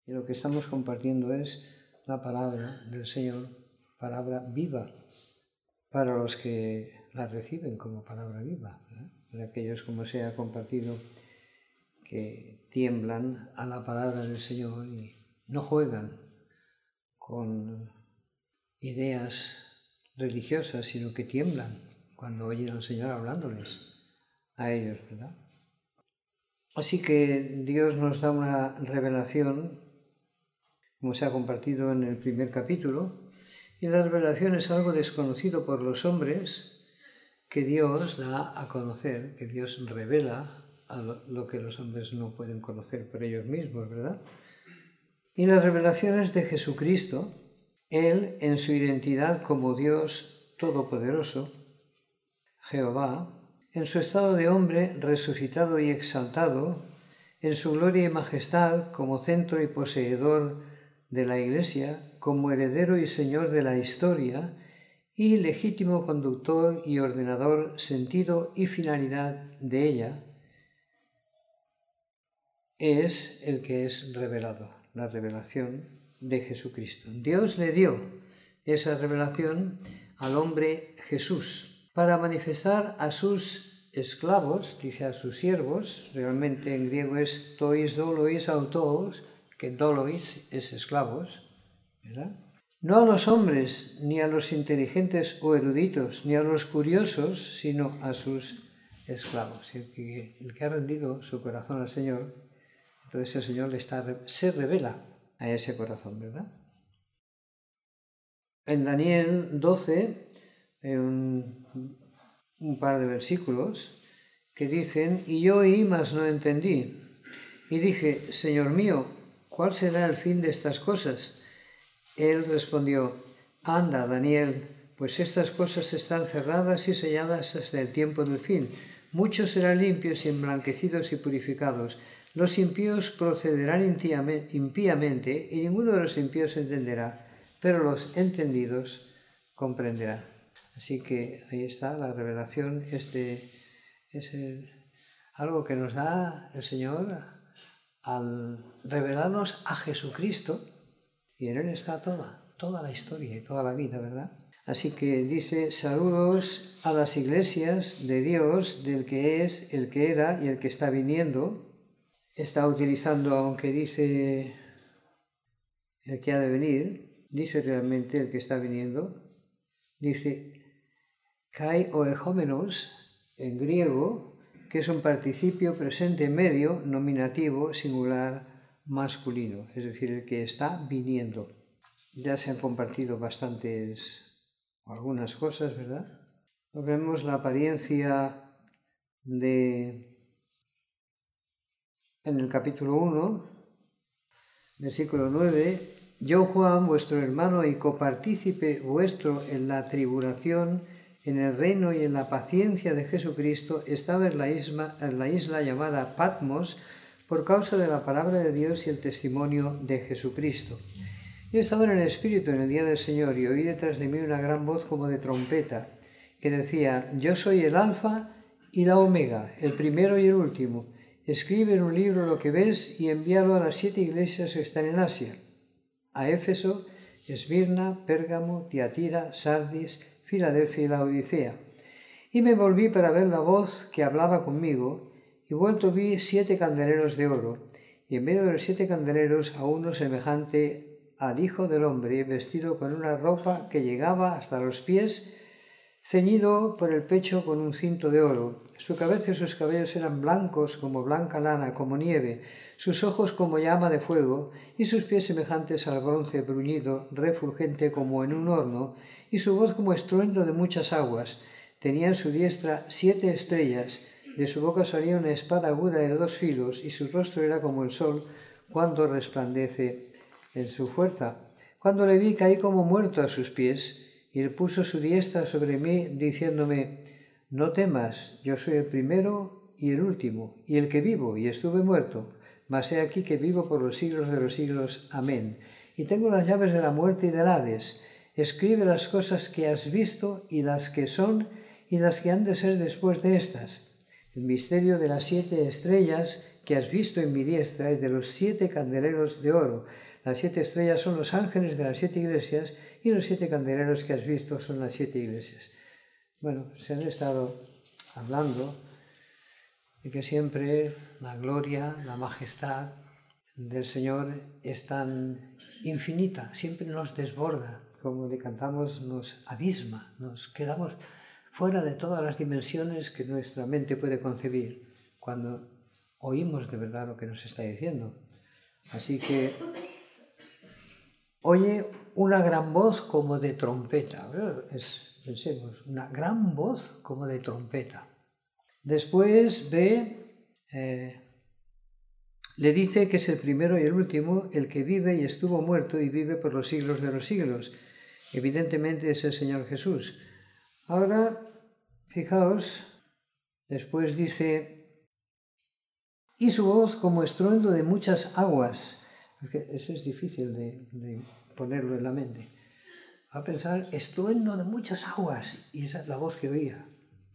Y lo que estamos compartiendo es la palabra del Señor, palabra viva, para los que la reciben como palabra viva, ¿verdad? Para aquellos, como se ha compartido, que tiemblan a la palabra del Señor y no juegan con ideas religiosas, sino que tiemblan cuando oyen al Señor hablándoles a ellos, ¿verdad? Así que Dios nos da una revelación, como se ha compartido en el primer capítulo, y la revelación es algo desconocido por los hombres que Dios da a conocer, que Dios revela a lo que los hombres no pueden conocer por ellos mismos, ¿verdad? Y la revelación es de Jesucristo, Él en su identidad como Dios Todopoderoso, Jehová, en su estado de hombre resucitado y exaltado, en su gloria y majestad como centro y poseedor de la Iglesia, como heredero y señor de la historia, y legítimo conductor y ordenador, sentido y finalidad de ella, es el que es revelado, la revelación de Jesucristo. Dios le dio esa revelación al hombre Jesús para manifestar a sus esclavos, dice a sus siervos, realmente en griego es tois dolois autos, que dolois es esclavos, ¿verdad? No a los hombres, ni a los inteligentes o eruditos, ni a los curiosos, sino a sus esclavos. El que ha rendido su corazón al Señor, entonces el Señor se revela a ese corazón, ¿verdad? En Daniel 12, un par de versículos que dicen: y yo oí, mas no entendí. Y dije: Señor mío, ¿cuál será el fin de estas cosas? Él respondió: anda, Daniel, pues estas cosas están cerradas y selladas hasta el tiempo del fin. Muchos serán limpios y emblanquecidos y purificados. Los impíos procederán impíamente y ninguno de los impíos entenderá, pero los entendidos comprenderán. Así que ahí está la revelación, algo que nos da el Señor al revelarnos a Jesucristo, y en Él está toda la historia y toda la vida, ¿verdad? Así que dice: saludos a las iglesias de Dios, del que es, el que era y el que está viniendo. Está utilizando, aunque dice el que ha de venir, dice realmente el que está viniendo. Dice kai o erhomenos en griego, que es un participio presente medio, nominativo, singular, masculino, es decir, el que está viniendo. Ya se han compartido algunas cosas, ¿verdad? Vemos la apariencia en el capítulo 1, versículo 9, yo Juan, vuestro hermano y copartícipe vuestro en la tribulación, en el reino y en la paciencia de Jesucristo, estaba en la isla llamada Patmos, por causa de la palabra de Dios y el testimonio de Jesucristo. Yo estaba en el Espíritu en el día del Señor y oí detrás de mí una gran voz como de trompeta, que decía: yo soy el Alfa y la Omega, el primero y el último. Escribe en un libro lo que ves y envíalo a las 7 iglesias que están en Asia: a Éfeso, Esmirna, Pérgamo, Tiatira, Sardis, Filadelfia y Laodicea. Y me volví para ver la voz que hablaba conmigo, y vuelto vi 7 candeleros de oro, y en medio de los 7 candeleros a uno semejante al Hijo del Hombre, vestido con una ropa que llegaba hasta los pies, ceñido por el pecho con un cinto de oro. Su cabeza y sus cabellos eran blancos como blanca lana, como nieve, sus ojos como llama de fuego, y sus pies semejantes al bronce bruñido, refulgente como en un horno, y su voz como estruendo de muchas aguas. Tenía en su diestra 7 estrellas, de su boca salía una espada aguda de 2 filos, y su rostro era como el sol cuando resplandece en su fuerza. Cuando le vi, caí como muerto a sus pies, y él puso su diestra sobre mí, diciéndome: no temas, yo soy el primero y el último, y el que vivo, y estuve muerto, mas he aquí que vivo por los siglos de los siglos. Amén. Y tengo las llaves de la muerte y del Hades. Escribe las cosas que has visto, y las que son, y las que han de ser después de estas. El misterio de las 7 estrellas que has visto en mi diestra y de los 7 candeleros de oro. Las 7 estrellas son los ángeles de las 7 iglesias y los 7 candeleros que has visto son las 7 iglesias. Bueno, se han estado hablando de que siempre la gloria, la majestad del Señor es tan infinita, siempre nos desborda, como le cantamos, nos abisma, nos quedamos fuera de todas las dimensiones que nuestra mente puede concebir cuando oímos de verdad lo que nos está diciendo. Así que oye una gran voz como de trompeta, pensemos, una gran voz como de trompeta. Después le dice que es el primero y el último, el que vive y estuvo muerto y vive por los siglos de los siglos. Evidentemente es el Señor Jesús. Ahora, fijaos, después dice, y su voz como estruendo de muchas aguas. Eso es difícil de ponerlo en la mente. Va a pensar, estruendo de muchas aguas, y esa es la voz que oía.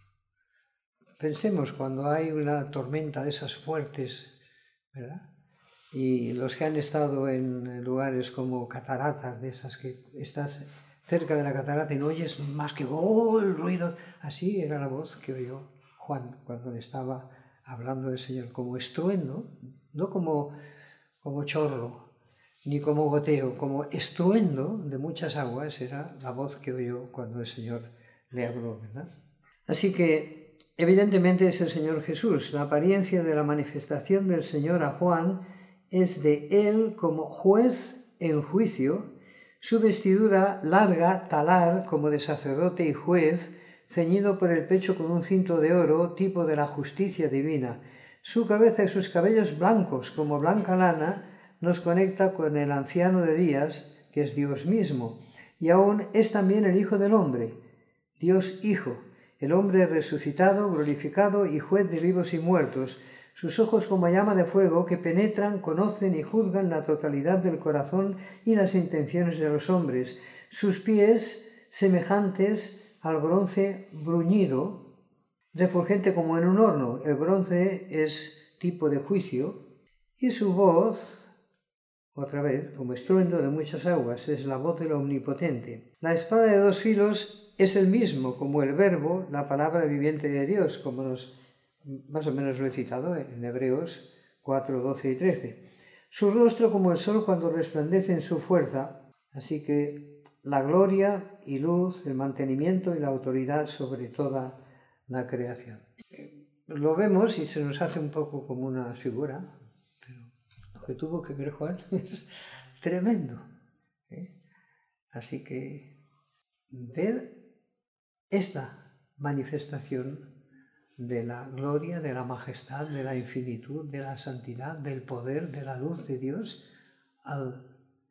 Pensemos cuando hay una tormenta de esas fuertes, ¿verdad? Y los que han estado en lugares como cataratas, de esas que estás cerca de la catarata y no oyes más que el ruido. Así era la voz que oyó Juan cuando le estaba hablando del Señor, como estruendo, no como chorro, ni como goteo, como estruendo de muchas aguas era la voz que oyó cuando el Señor le habló, ¿verdad? Así que evidentemente es el Señor Jesús. La apariencia de la manifestación del Señor a Juan es de él como juez en juicio, su vestidura larga, talar, como de sacerdote y juez, ceñido por el pecho con un cinto de oro, tipo de la justicia divina. Su cabeza y sus cabellos blancos, como blanca lana, nos conecta con el anciano de días, que es Dios mismo, y aún es también el Hijo del Hombre, Dios Hijo, el hombre resucitado, glorificado y juez de vivos y muertos, sus ojos como llama de fuego que penetran, conocen y juzgan la totalidad del corazón y las intenciones de los hombres, sus pies semejantes al bronce bruñido, refulgente como en un horno, el bronce es tipo de juicio, y su voz, otra vez, como estruendo de muchas aguas, es la voz del Omnipotente. La espada de 2 filos es el mismo, como el verbo, la palabra viviente de Dios, como más o menos lo he citado en Hebreos 4, 12 y 13. Su rostro como el sol cuando resplandece en su fuerza, así que la gloria y luz, el mantenimiento y la autoridad sobre toda la creación. Lo vemos y se nos hace un poco como una figura, pero lo que tuvo que ver Juan es tremendo. Así que ver esta manifestación de la gloria, de la majestad, de la infinitud, de la santidad, del poder, de la luz de Dios, al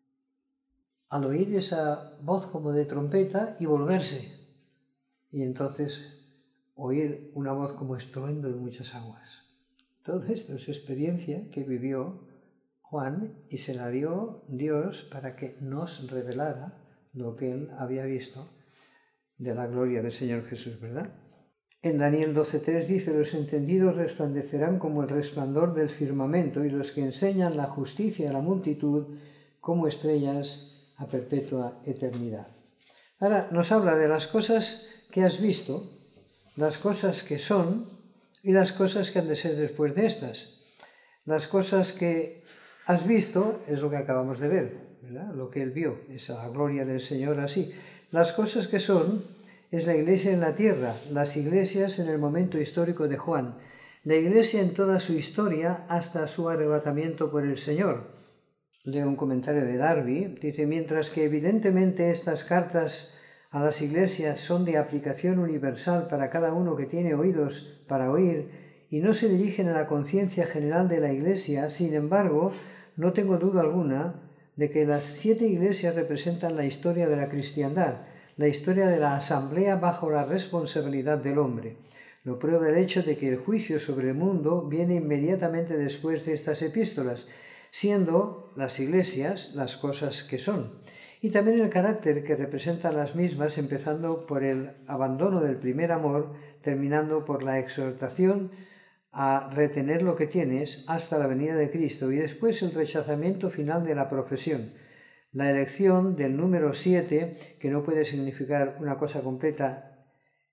oír esa voz como de trompeta y volverse, y entonces oír una voz como estruendo de muchas aguas. Todo esto es experiencia que vivió Juan y se la dio Dios para que nos revelara lo que él había visto de la gloria del Señor Jesús, ¿verdad? En Daniel 12:3 dice, los entendidos resplandecerán como el resplandor del firmamento y los que enseñan la justicia a la multitud como estrellas a perpetua eternidad. Ahora nos habla de las cosas que has visto, las cosas que son y las cosas que han de ser después de estas. Las cosas que has visto es lo que acabamos de ver, ¿verdad? Lo que él vio, esa gloria del Señor así. Las cosas que son es la iglesia en la tierra, las iglesias en el momento histórico de Juan, la iglesia en toda su historia hasta su arrebatamiento por el Señor. Leo un comentario de Darby, dice, mientras que evidentemente estas cartas a las iglesias son de aplicación universal para cada uno que tiene oídos para oír y no se dirigen a la conciencia general de la iglesia, sin embargo, no tengo duda alguna de que las 7 iglesias representan la historia de la cristiandad, la historia de la asamblea bajo la responsabilidad del hombre. Lo prueba el hecho de que el juicio sobre el mundo viene inmediatamente después de estas epístolas, siendo las iglesias las cosas que son. Y también el carácter que representan las mismas, empezando por el abandono del primer amor, terminando por la exhortación a retener lo que tienes hasta la venida de Cristo, y después el rechazamiento final de la profesión, la elección del número 7, que no puede significar una cosa completa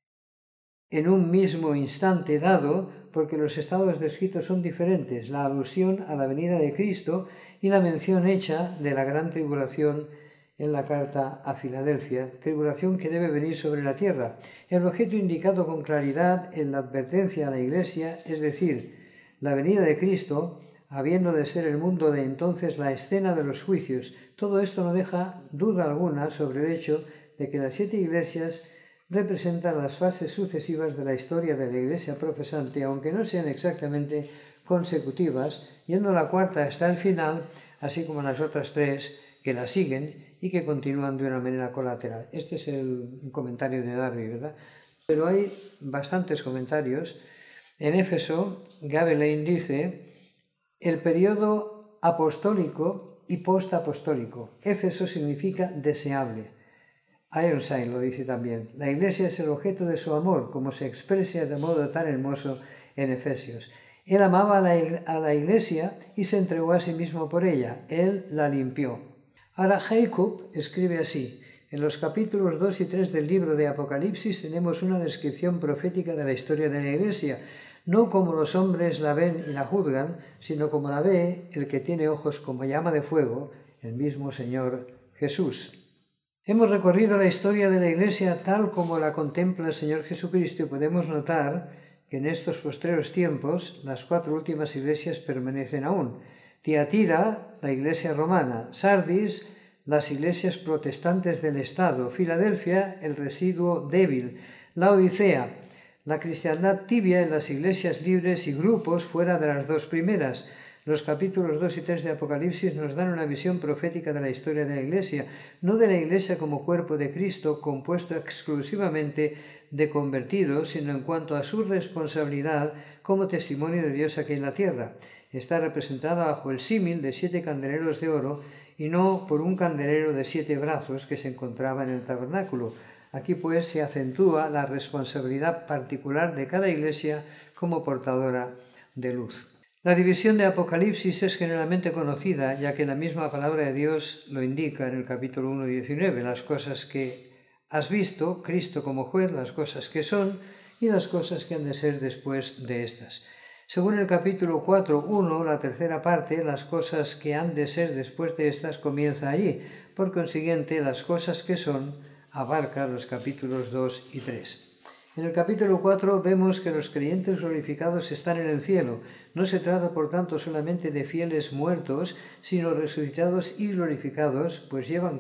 en un mismo instante dado, porque los estados descritos son diferentes, la alusión a la venida de Cristo y la mención hecha de la gran tribulación en la carta a Filadelfia, tribulación que debe venir sobre la tierra. El objeto indicado con claridad en la advertencia a la Iglesia, es decir, la venida de Cristo, habiendo de ser el mundo de entonces la escena de los juicios. Todo esto no deja duda alguna sobre el hecho de que las 7 iglesias representan las fases sucesivas de la historia de la Iglesia profesante, aunque no sean exactamente consecutivas, yendo la cuarta hasta el final, así como las otras 3 que la siguen y que continúan de una manera colateral. Este es un comentario de Darby, ¿verdad? Pero hay bastantes comentarios. En Éfeso, Gabelain dice: el periodo apostólico y postapostólico. Éfeso significa deseable. Ironside lo dice también. La Iglesia es el objeto de su amor, como se expresa de modo tan hermoso en Efesios. Él amaba a la Iglesia y se entregó a sí mismo por ella. Él la limpió. Ahora Jacob escribe así: en los capítulos 2 y 3 del libro de Apocalipsis tenemos una descripción profética de la historia de la Iglesia, no como los hombres la ven y la juzgan, sino como la ve el que tiene ojos como llama de fuego, el mismo Señor Jesús. Hemos recorrido la historia de la Iglesia tal como la contempla el Señor Jesucristo y podemos notar que en estos postreros tiempos las 4 últimas iglesias permanecen aún. Tiatira, la iglesia romana; Sardis, las iglesias protestantes del Estado; Filadelfia, el residuo débil; Laodicea, la cristiandad tibia en las iglesias libres y grupos fuera de las 2 primeras. Los capítulos 2 y 3 de Apocalipsis nos dan una visión profética de la historia de la Iglesia, no de la Iglesia como cuerpo de Cristo compuesto exclusivamente de convertidos, sino en cuanto a su responsabilidad como testimonio de Dios aquí en la tierra. Está representada bajo el símil de 7 candeleros de oro y no por un candelero de 7 brazos que se encontraba en el tabernáculo. Aquí pues se acentúa la responsabilidad particular de cada iglesia como portadora de luz. La división de Apocalipsis es generalmente conocida, ya que la misma palabra de Dios lo indica en el capítulo 1:19, las cosas que has visto, Cristo como juez, las cosas que son y las cosas que han de ser después de estas. Según el capítulo 4:1, la tercera parte, las cosas que han de ser después de estas, comienza allí. Por consiguiente, las cosas que son abarca los capítulos 2 y 3. En el capítulo 4 vemos que los creyentes glorificados están en el cielo. No se trata, por tanto, solamente de fieles muertos, sino resucitados y glorificados, pues llevan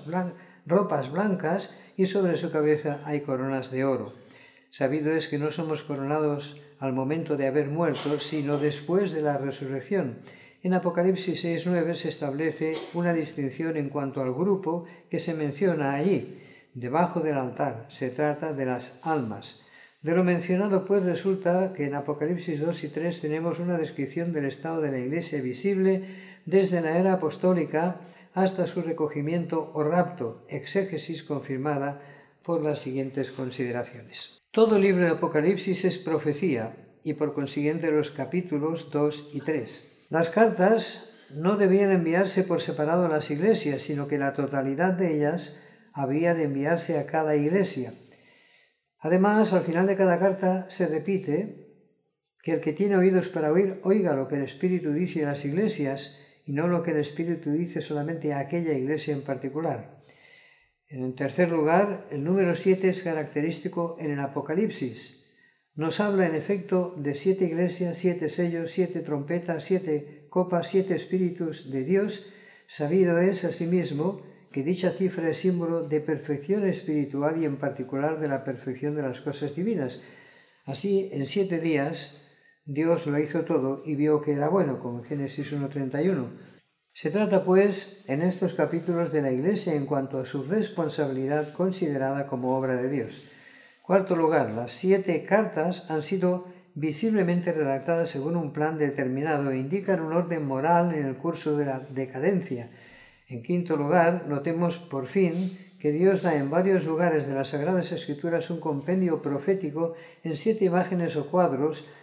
ropas blancas y sobre su cabeza hay coronas de oro. Sabido es que no somos coronados al momento de haber muerto, sino después de la resurrección. En Apocalipsis 6:9 se establece una distinción en cuanto al grupo que se menciona allí. Debajo del altar se trata de las almas. De lo mencionado, pues, resulta que en Apocalipsis 2 y 3 tenemos una descripción del estado de la Iglesia visible desde la era apostólica hasta su recogimiento o rapto, exégesis confirmada por las siguientes consideraciones. Todo el libro de Apocalipsis es profecía y por consiguiente los capítulos 2 y 3. Las cartas no debían enviarse por separado a las iglesias, sino que la totalidad de ellas había de enviarse a cada iglesia. Además, al final de cada carta se repite que el que tiene oídos para oír, oiga lo que el Espíritu dice a las iglesias y no lo que el Espíritu dice solamente a aquella iglesia en particular. En el tercer lugar, el número 7 es característico en el Apocalipsis. Nos habla en efecto de 7 iglesias, 7 sellos, 7 trompetas, 7 copas, 7 espíritus de Dios. Sabido es asimismo que dicha cifra es símbolo de perfección espiritual y en particular de la perfección de las cosas divinas. Así, en 7 días, Dios lo hizo todo y vio que era bueno, como en Génesis 1:31. Se trata, pues, en estos capítulos de la Iglesia en cuanto a su responsabilidad considerada como obra de Dios. Cuarto lugar, las 7 cartas han sido visiblemente redactadas según un plan determinado e indican un orden moral en el curso de la decadencia. En quinto lugar, notemos por fin que Dios da en varios lugares de las Sagradas Escrituras un compendio profético en 7 imágenes o cuadros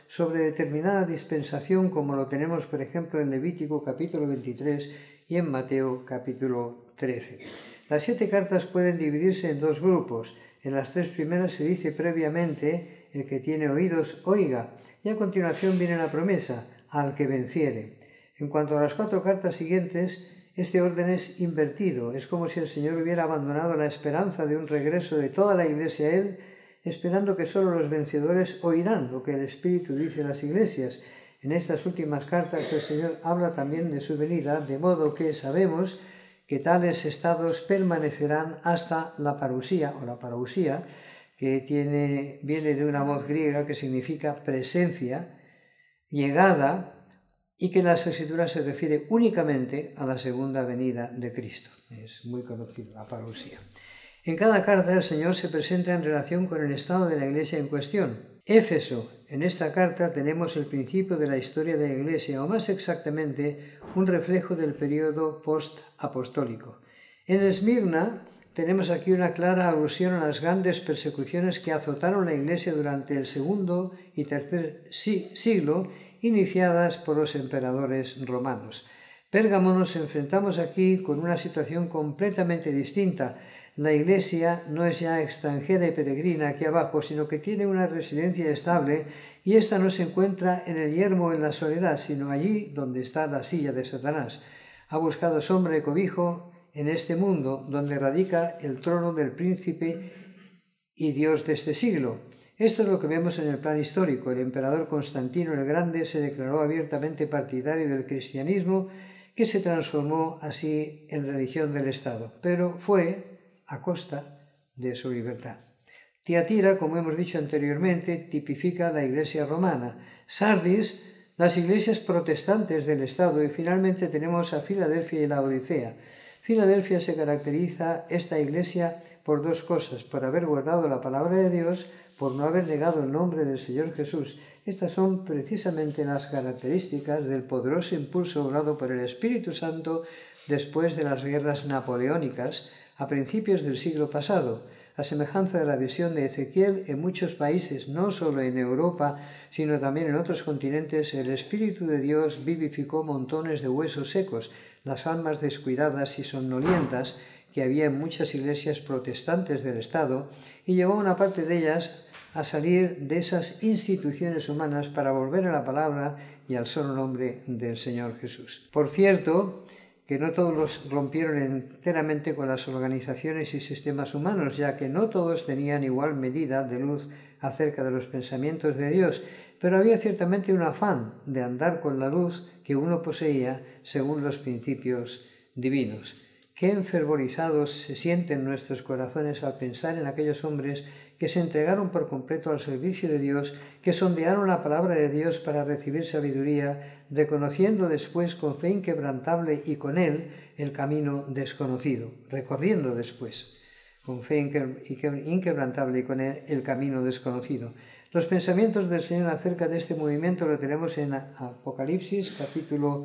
sobre determinada dispensación, como lo tenemos, por ejemplo, en Levítico capítulo 23 y en Mateo capítulo 13. Las 7 cartas pueden dividirse en 2 grupos. En las 3 primeras se dice previamente: el que tiene oídos, oiga, y a continuación viene la promesa: al que venciere. En cuanto a las 4 cartas siguientes, este orden es invertido. Es como si el Señor hubiera abandonado la esperanza de un regreso de toda la Iglesia a Él, esperando que solo los vencedores oirán lo que el Espíritu dice a las iglesias. En estas últimas cartas el Señor habla también de su venida, de modo que sabemos que tales estados permanecerán hasta la parusía, o la parusía, que viene de una voz griega que significa presencia, llegada, y que en las Escrituras se refiere únicamente a la segunda venida de Cristo. Es muy conocido, la parusía. En cada carta el Señor se presenta en relación con el estado de la Iglesia en cuestión. Éfeso. En esta carta tenemos el principio de la historia de la Iglesia, o más exactamente, un reflejo del periodo post-apostólico. En Esmirna tenemos aquí una clara alusión a las grandes persecuciones que azotaron la Iglesia durante el segundo y tercer siglo, iniciadas por los emperadores romanos. Pérgamo nos enfrentamos aquí con una situación completamente distinta. La Iglesia no es ya extranjera y peregrina aquí abajo, sino que tiene una residencia estable, y ésta no se encuentra en el yermo o en la soledad, sino allí donde está la silla de Satanás. Ha buscado sombra y cobijo en este mundo, donde radica el trono del príncipe y Dios de este siglo. Esto es lo que vemos en el plan histórico. El emperador Constantino el Grande se declaró abiertamente partidario del cristianismo, que se transformó así en religión del Estado, pero fue a costa de su libertad. Tiatira, como hemos dicho anteriormente, tipifica la Iglesia romana. Sardis, las iglesias protestantes del Estado, y finalmente tenemos a Filadelfia y la Odisea. Filadelfia se caracteriza esta iglesia por 2 cosas: por haber guardado la palabra de Dios, por no haber negado el nombre del Señor Jesús. Estas son precisamente las características del poderoso impulso obrado por el Espíritu Santo después de las guerras napoleónicas a principios del siglo pasado. A semejanza de la visión de Ezequiel, en muchos países, no solo en Europa, sino también en otros continentes, el Espíritu de Dios vivificó montones de huesos secos, las almas descuidadas y somnolientas que había en muchas iglesias protestantes del Estado, y llevó a una parte de ellas a salir de esas instituciones humanas para volver a la palabra y al solo nombre del Señor Jesús. Por cierto, que no todos los rompieron enteramente con las organizaciones y sistemas humanos, ya que no todos tenían igual medida de luz acerca de los pensamientos de Dios, pero había ciertamente un afán de andar con la luz que uno poseía según los principios divinos. Qué enfervorizados se sienten nuestros corazones al pensar en aquellos hombres que se entregaron por completo al servicio de Dios, que sondearon la palabra de Dios para recibir sabiduría, reconociendo después con fe inquebrantable y con Él el camino desconocido, recorriendo después con fe inquebrantable y con Él el camino desconocido. Los pensamientos del Señor acerca de este movimiento lo tenemos en Apocalipsis, capítulo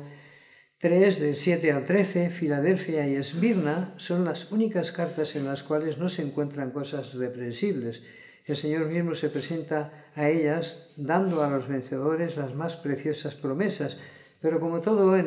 3, del 7 al 13. Filadelfia y Esmirna son las únicas cartas en las cuales no se encuentran cosas reprensibles. El Señor mismo se presenta a ellas dando a los vencedores las más preciosas promesas, pero como en todo,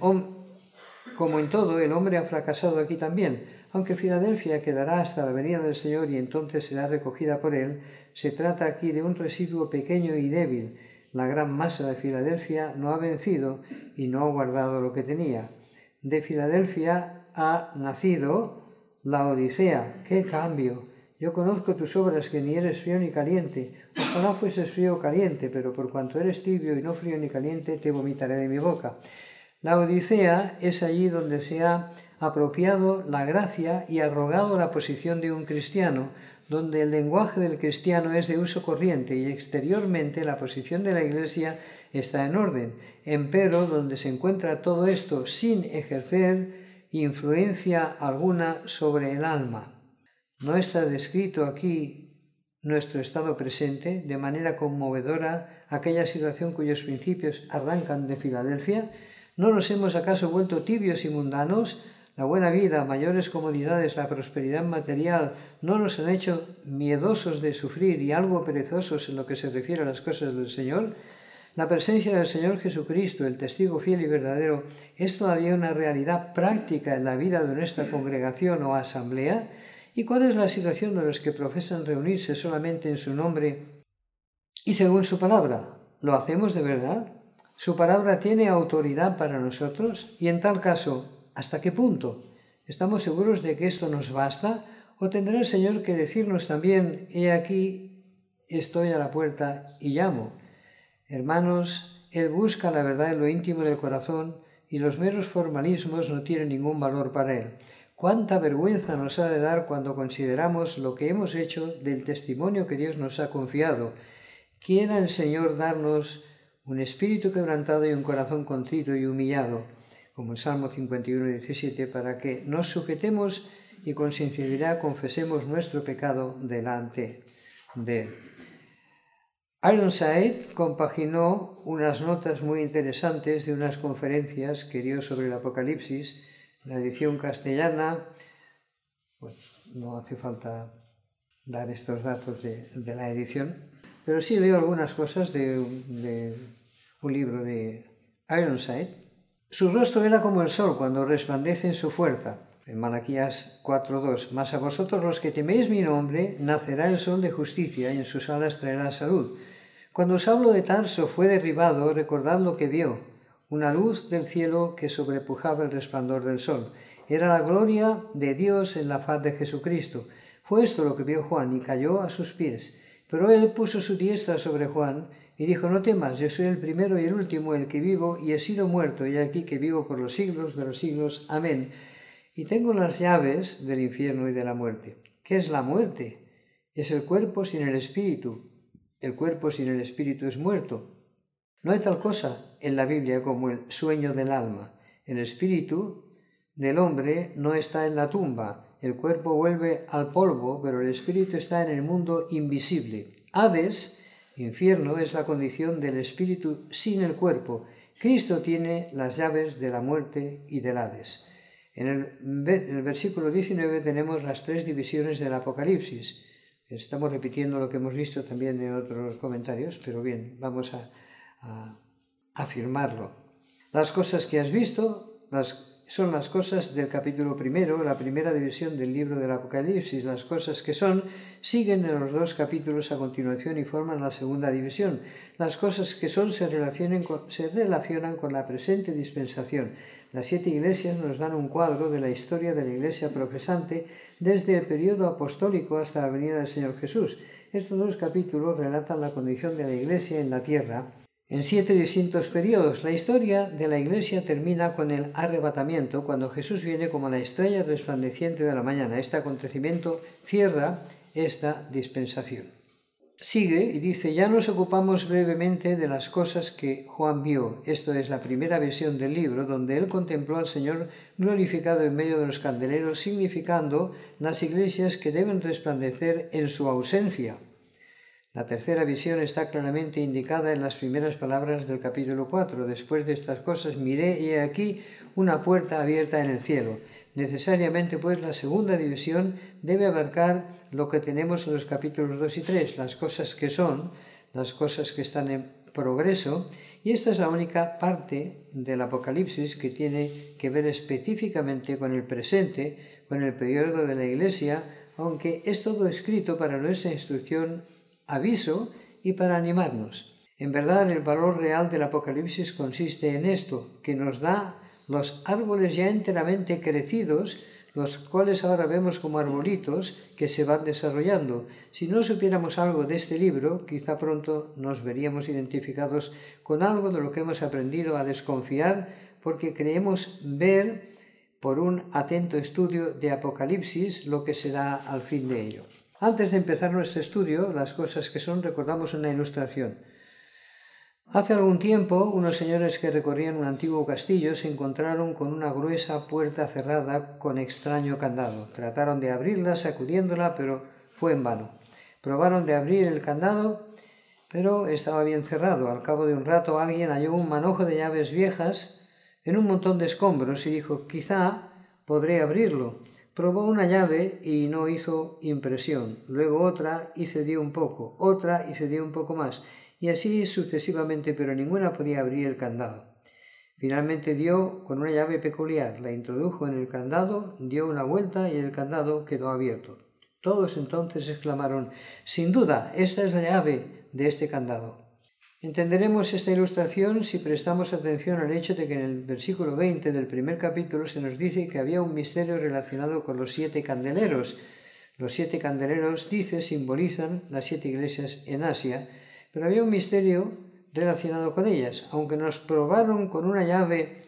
el hombre ha fracasado aquí también. Aunque Filadelfia quedará hasta la venida del Señor y entonces será recogida por Él, se trata aquí de un residuo pequeño y débil. La gran masa de Filadelfia no ha vencido y no ha guardado lo que tenía. De Filadelfia ha nacido la Odisea. ¡Qué cambio! Yo conozco tus obras, que ni eres frío ni caliente. Ojalá fueses frío o caliente, pero por cuanto eres tibio y no frío ni caliente, te vomitaré de mi boca. La Odisea es allí donde se ha apropiado la gracia y arrogado la posición de un cristiano, donde el lenguaje del cristiano es de uso corriente y exteriormente la posición de la Iglesia está en orden, empero donde se encuentra todo esto sin ejercer influencia alguna sobre el alma. ¿No está descrito aquí nuestro estado presente de manera conmovedora, aquella situación cuyos principios arrancan de Filadelfia? ¿No nos hemos acaso vuelto tibios y mundanos? La buena vida, mayores comodidades, la prosperidad material no nos han hecho miedosos de sufrir y algo perezosos en lo que se refiere a las cosas del Señor. La presencia del Señor Jesucristo, el testigo fiel y verdadero, es todavía una realidad práctica en la vida de nuestra congregación o asamblea. ¿Y cuál es la situación de los que profesan reunirse solamente en su nombre y según su palabra? ¿Lo hacemos de verdad? ¿Su palabra tiene autoridad para nosotros? Y en tal caso, ¿hasta qué punto? ¿Estamos seguros de que esto nos basta? ¿O tendrá el Señor que decirnos también, he aquí, estoy a la puerta y llamo? Hermanos, Él busca la verdad en lo íntimo del corazón y los meros formalismos no tienen ningún valor para Él. Cuánta vergüenza nos ha de dar cuando consideramos lo que hemos hecho del testimonio que Dios nos ha confiado. Quiera el Señor darnos un espíritu quebrantado y un corazón contrito y humillado, como el Salmo 51:17, para que nos sujetemos y con sinceridad confesemos nuestro pecado delante de Él. Ironside compaginó unas notas muy interesantes de unas conferencias que dio sobre el Apocalipsis. La edición castellana, pues no hace falta dar estos datos de la edición, pero sí leo algunas cosas de un libro de Ironside. Su rostro era como el sol cuando resplandece en su fuerza. En Malaquías 4:2, mas a vosotros los que teméis mi nombre, nacerá el sol de justicia y en sus alas traerá salud. Cuando Saulo de Tarso fue derribado, recordad lo que vio, una luz del cielo que sobrepujaba el resplandor del sol. Era la gloria de Dios en la faz de Jesucristo. Fue esto lo que vio Juan y cayó a sus pies. Pero él puso su diestra sobre Juan y dijo, no temas, yo soy el primero y el último, el que vivo y he sido muerto, y aquí que vivo por los siglos de los siglos. Amén. Y tengo las llaves del infierno y de la muerte. ¿Qué es la muerte? Es el cuerpo sin el espíritu. El cuerpo sin el espíritu es muerto. No hay tal cosa en la Biblia como el sueño del alma. El espíritu del hombre no está en la tumba. El cuerpo vuelve al polvo, pero el espíritu está en el mundo invisible. Hades, infierno, es la condición del espíritu sin el cuerpo. Cristo tiene las llaves de la muerte y del Hades. En el versículo 19 tenemos las tres divisiones del Apocalipsis. Estamos repitiendo lo que hemos visto también en otros comentarios, pero bien, vamos a afirmarlo. Las cosas que has visto son las cosas del capítulo primero, la primera división del libro del Apocalipsis. Las cosas que son siguen en los dos capítulos a continuación y forman la segunda división. Las cosas que son se relacionan con la presente dispensación. Las 7 iglesias nos dan un cuadro de la historia de la iglesia profesante desde el periodo apostólico hasta la venida del Señor Jesús. Estos dos capítulos relatan la condición de la iglesia en la tierra en 7 distintos periodos. La historia de la iglesia termina con el arrebatamiento, cuando Jesús viene como la estrella resplandeciente de la mañana. Este acontecimiento cierra esta dispensación. Sigue y dice, ya nos ocupamos brevemente de las cosas que Juan vio. Esto es la primera visión del libro, donde él contempló al Señor glorificado en medio de los candeleros, significando las iglesias que deben resplandecer en su ausencia. La tercera visión está claramente indicada en las primeras palabras del capítulo 4. Después de estas cosas miré y he aquí una puerta abierta en el cielo. Necesariamente, pues, la segunda división debe abarcar lo que tenemos en los capítulos 2 y 3, las cosas que son, las cosas que están en progreso, y esta es la única parte del Apocalipsis que tiene que ver específicamente con el presente, con el periodo de la Iglesia, aunque es todo escrito para nuestra instrucción, aviso y para animarnos. En verdad, el valor real del Apocalipsis consiste en esto, que nos da los árboles ya enteramente crecidos, los cuales ahora vemos como arbolitos que se van desarrollando. Si no supiéramos algo de este libro, quizá pronto nos veríamos identificados con algo de lo que hemos aprendido a desconfiar, porque creemos ver por un atento estudio de Apocalipsis lo que será al fin de ello. Antes de empezar nuestro estudio, las cosas que son, recordamos una ilustración. Hace algún tiempo, unos señores que recorrían un antiguo castillo se encontraron con una gruesa puerta cerrada con extraño candado. Trataron de abrirla sacudiéndola, pero fue en vano. Probaron de abrir el candado, pero estaba bien cerrado. Al cabo de un rato alguien halló un manojo de llaves viejas en un montón de escombros y dijo, quizá podré abrirlo. Probó una llave y no hizo impresión. Luego otra y cedió un poco, otra y cedió un poco más. y así sucesivamente, pero ninguna podía abrir el candado. Finalmente dio con una llave peculiar, la introdujo en el candado, dio una vuelta y el candado quedó abierto. Todos entonces exclamaron: «Sin duda, esta es la llave de este candado». Entenderemos esta ilustración si prestamos atención al hecho de que en el versículo 20 del primer capítulo se nos dice que había un misterio relacionado con los 7 candeleros. Los 7 candeleros, dice, simbolizan las 7 iglesias en Asia, pero había un misterio relacionado con ellas. Aunque unos probaron con una llave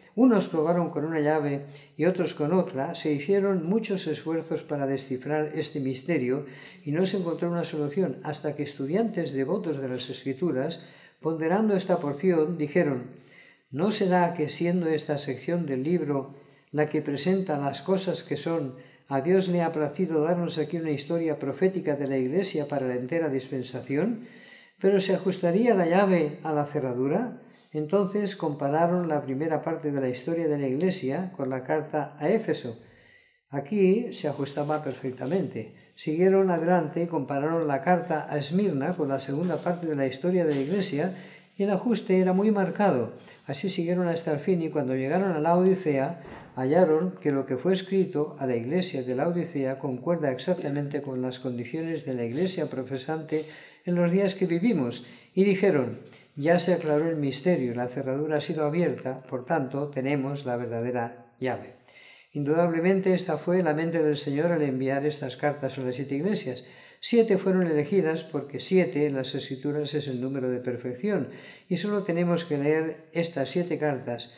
y otros con otra, se hicieron muchos esfuerzos para descifrar este misterio y no se encontró una solución hasta que estudiantes devotos de las Escrituras, ponderando esta porción, dijeron: ¿no será que, siendo esta sección del libro la que presenta las cosas que son, a Dios le ha placido darnos aquí una historia profética de la Iglesia para la entera dispensación? ¿Pero se ajustaría la llave a la cerradura? Entonces compararon la primera parte de la historia de la Iglesia con la carta a Éfeso. Aquí se ajustaba perfectamente. Siguieron adelante y compararon la carta a Esmirna con la segunda parte de la historia de la Iglesia y el ajuste era muy marcado. Así siguieron hasta el fin y cuando llegaron a la Odisea hallaron que lo que fue escrito a la Iglesia de la Odisea concuerda exactamente con las condiciones de la Iglesia profesante en los días que vivimos, y dijeron: ya se aclaró el misterio, la cerradura ha sido abierta, por tanto tenemos la verdadera llave. Indudablemente esta fue la mente del Señor al enviar estas cartas a las 7 iglesias. 7 fueron elegidas porque 7 en las Escrituras es el número de perfección, y solo tenemos que leer estas 7 cartas.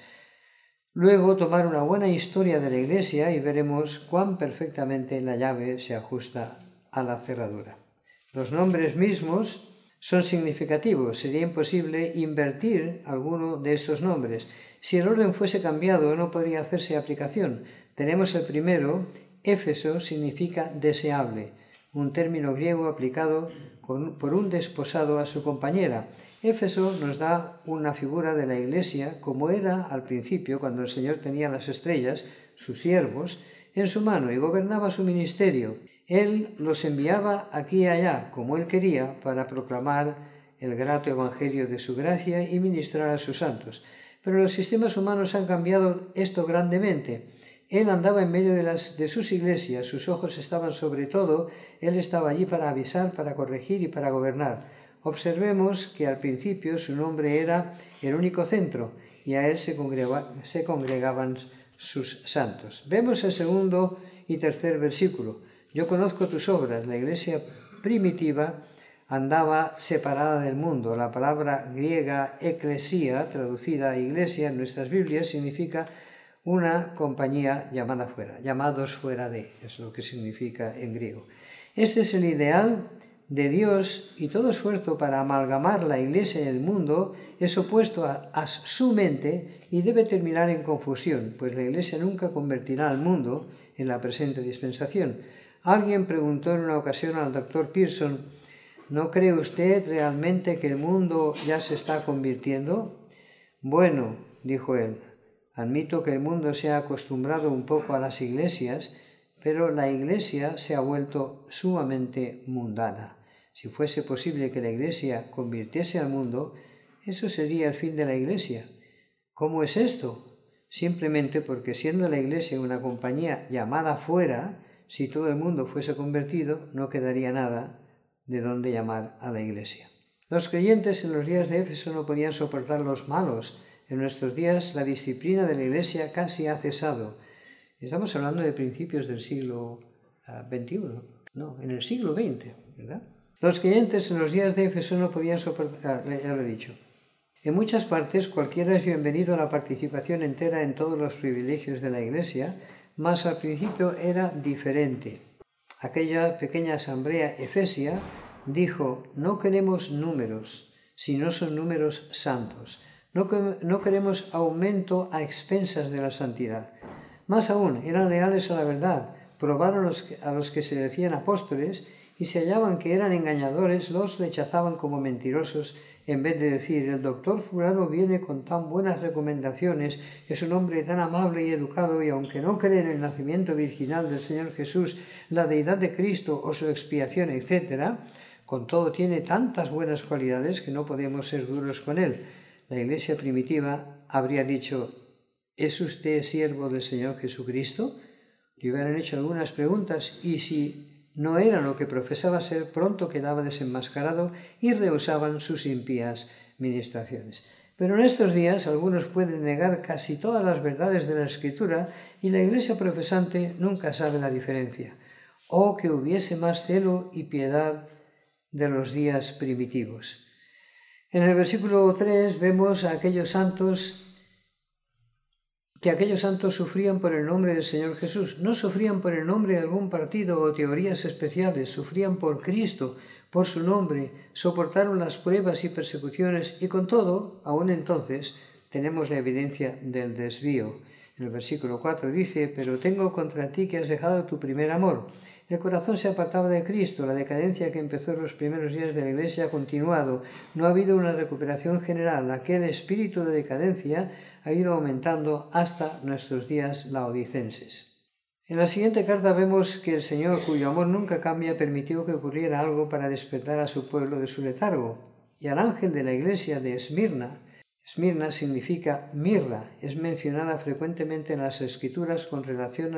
Luego tomar una buena historia de la Iglesia y veremos cuán perfectamente la llave se ajusta a la cerradura. Los nombres mismos son significativos. Sería imposible invertir alguno de estos nombres. Si el orden fuese cambiado, no podría hacerse aplicación. Tenemos el primero. Éfeso significa deseable, un término griego aplicado por un desposado a su compañera. Éfeso nos da una figura de la Iglesia como era al principio, cuando el Señor tenía las estrellas, sus siervos, en su mano y gobernaba su ministerio. Él los enviaba aquí y allá, como Él quería, para proclamar el grato evangelio de su gracia y ministrar a sus santos. Pero los sistemas humanos han cambiado esto grandemente. Él andaba en medio de sus iglesias, sus ojos estaban sobre todo, Él estaba allí para avisar, para corregir y para gobernar. Observemos que al principio su nombre era el único centro y a Él se congregaban sus santos. Vemos el segundo y tercer versículo. Yo conozco tus obras. La iglesia primitiva andaba separada del mundo. La palabra griega eclesia, traducida a iglesia en nuestras Biblias, significa una compañía llamada fuera, llamados fuera de, es lo que significa en griego. Este es el ideal de Dios y todo esfuerzo para amalgamar la iglesia y el mundo es opuesto a su mente y debe terminar en confusión, pues la iglesia nunca convertirá al mundo en la presente dispensación. Alguien preguntó en una ocasión al doctor Pearson: ¿no cree usted realmente que el mundo ya se está convirtiendo? Bueno, dijo él, admito que el mundo se ha acostumbrado un poco a las iglesias, pero la iglesia se ha vuelto sumamente mundana. Si fuese posible que la iglesia convirtiese al mundo, eso sería el fin de la iglesia. ¿Cómo es esto? Simplemente porque siendo la iglesia una compañía llamada fuera, si todo el mundo fuese convertido, no quedaría nada de dónde llamar a la iglesia. Los creyentes en los días de Éfeso no podían soportar los malos. En nuestros días la disciplina de la iglesia casi ha cesado. Estamos hablando de principios del siglo XXI, no, en el siglo XX, ¿verdad? Los creyentes en los días de Éfeso no podían soportar, ya lo he dicho. En muchas partes cualquiera es bienvenido a la participación entera en todos los privilegios de la iglesia, mas al principio era diferente. Aquella pequeña asamblea efesia dijo: no queremos números, sino son números santos. No queremos aumento a expensas de la santidad. Más aún, eran leales a la verdad, probaron a los que se decían apóstoles y si hallaban que eran engañadores, los rechazaban como mentirosos. En vez de decir: el doctor fulano viene con tan buenas recomendaciones, es un hombre tan amable y educado, y aunque no cree en el nacimiento virginal del Señor Jesús, la deidad de Cristo o su expiación, etc., Con todo tiene tantas buenas cualidades que no podemos ser duros con él. La iglesia primitiva habría dicho: ¿es usted siervo del Señor Jesucristo? Le hubieran hecho algunas preguntas y si no era lo que profesaba ser, pronto quedaba desenmascarado y rehusaban sus impías ministraciones. Pero en estos días algunos pueden negar casi todas las verdades de la Escritura y la iglesia profesante nunca sabe la diferencia. Oh, que hubiese más celo y piedad de los días primitivos. En el versículo 3 vemos a aquellos santos sufrían por el nombre del Señor Jesús. No sufrían por el nombre de algún partido o teorías especiales, sufrían por Cristo, por su nombre, soportaron las pruebas y persecuciones y con todo, aún entonces, tenemos la evidencia del desvío. En el versículo 4 dice: pero tengo contra ti que has dejado tu primer amor. El corazón se apartaba de Cristo, la decadencia que empezó en los primeros días de la Iglesia ha continuado, no ha habido una recuperación general, aquel espíritu de decadencia ha ido aumentando hasta nuestros días laodicenses. En la siguiente carta vemos que el Señor, cuyo amor nunca cambia, permitió que ocurriera algo para despertar a su pueblo de su letargo, y al ángel de la iglesia de Esmirna. Esmirna significa mirra, es mencionada frecuentemente en las Escrituras con relación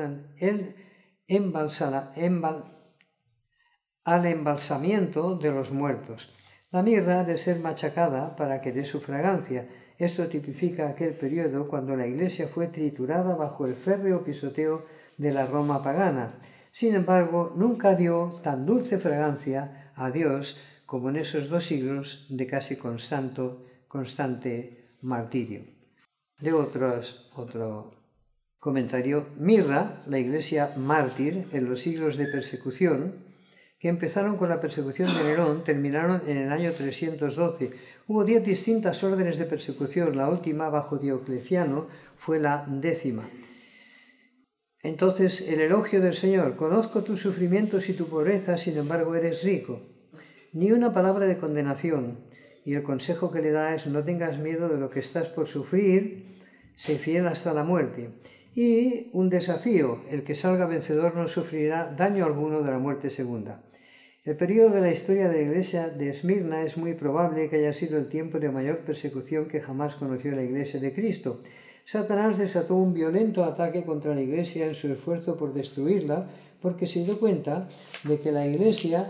al embalsamiento de los muertos. La mirra ha de ser machacada para que dé su fragancia. Esto tipifica aquel periodo cuando la Iglesia fue triturada bajo el férreo pisoteo de la Roma pagana. Sin embargo, nunca dio tan dulce fragancia a Dios como en esos 2 siglos de casi constante martirio. De otro comentario: mirra, la iglesia mártir, en los siglos de persecución, que empezaron con la persecución de Nerón, terminaron en el año 312. Hubo 10 distintas órdenes de persecución, la última, bajo Diocleciano, fue la 10ª. Entonces, el elogio del Señor: conozco tus sufrimientos y tu pobreza, sin embargo eres rico. Ni una palabra de condenación, y el consejo que le da es: no tengas miedo de lo que estás por sufrir, sé fiel hasta la muerte. Y un desafío: el que salga vencedor no sufrirá daño alguno de la muerte segunda. El periodo de la historia de la iglesia de Esmirna es muy probable que haya sido el tiempo de mayor persecución que jamás conoció la iglesia de Cristo. Satanás desató un violento ataque contra la iglesia en su esfuerzo por destruirla, porque se dio cuenta de que la iglesia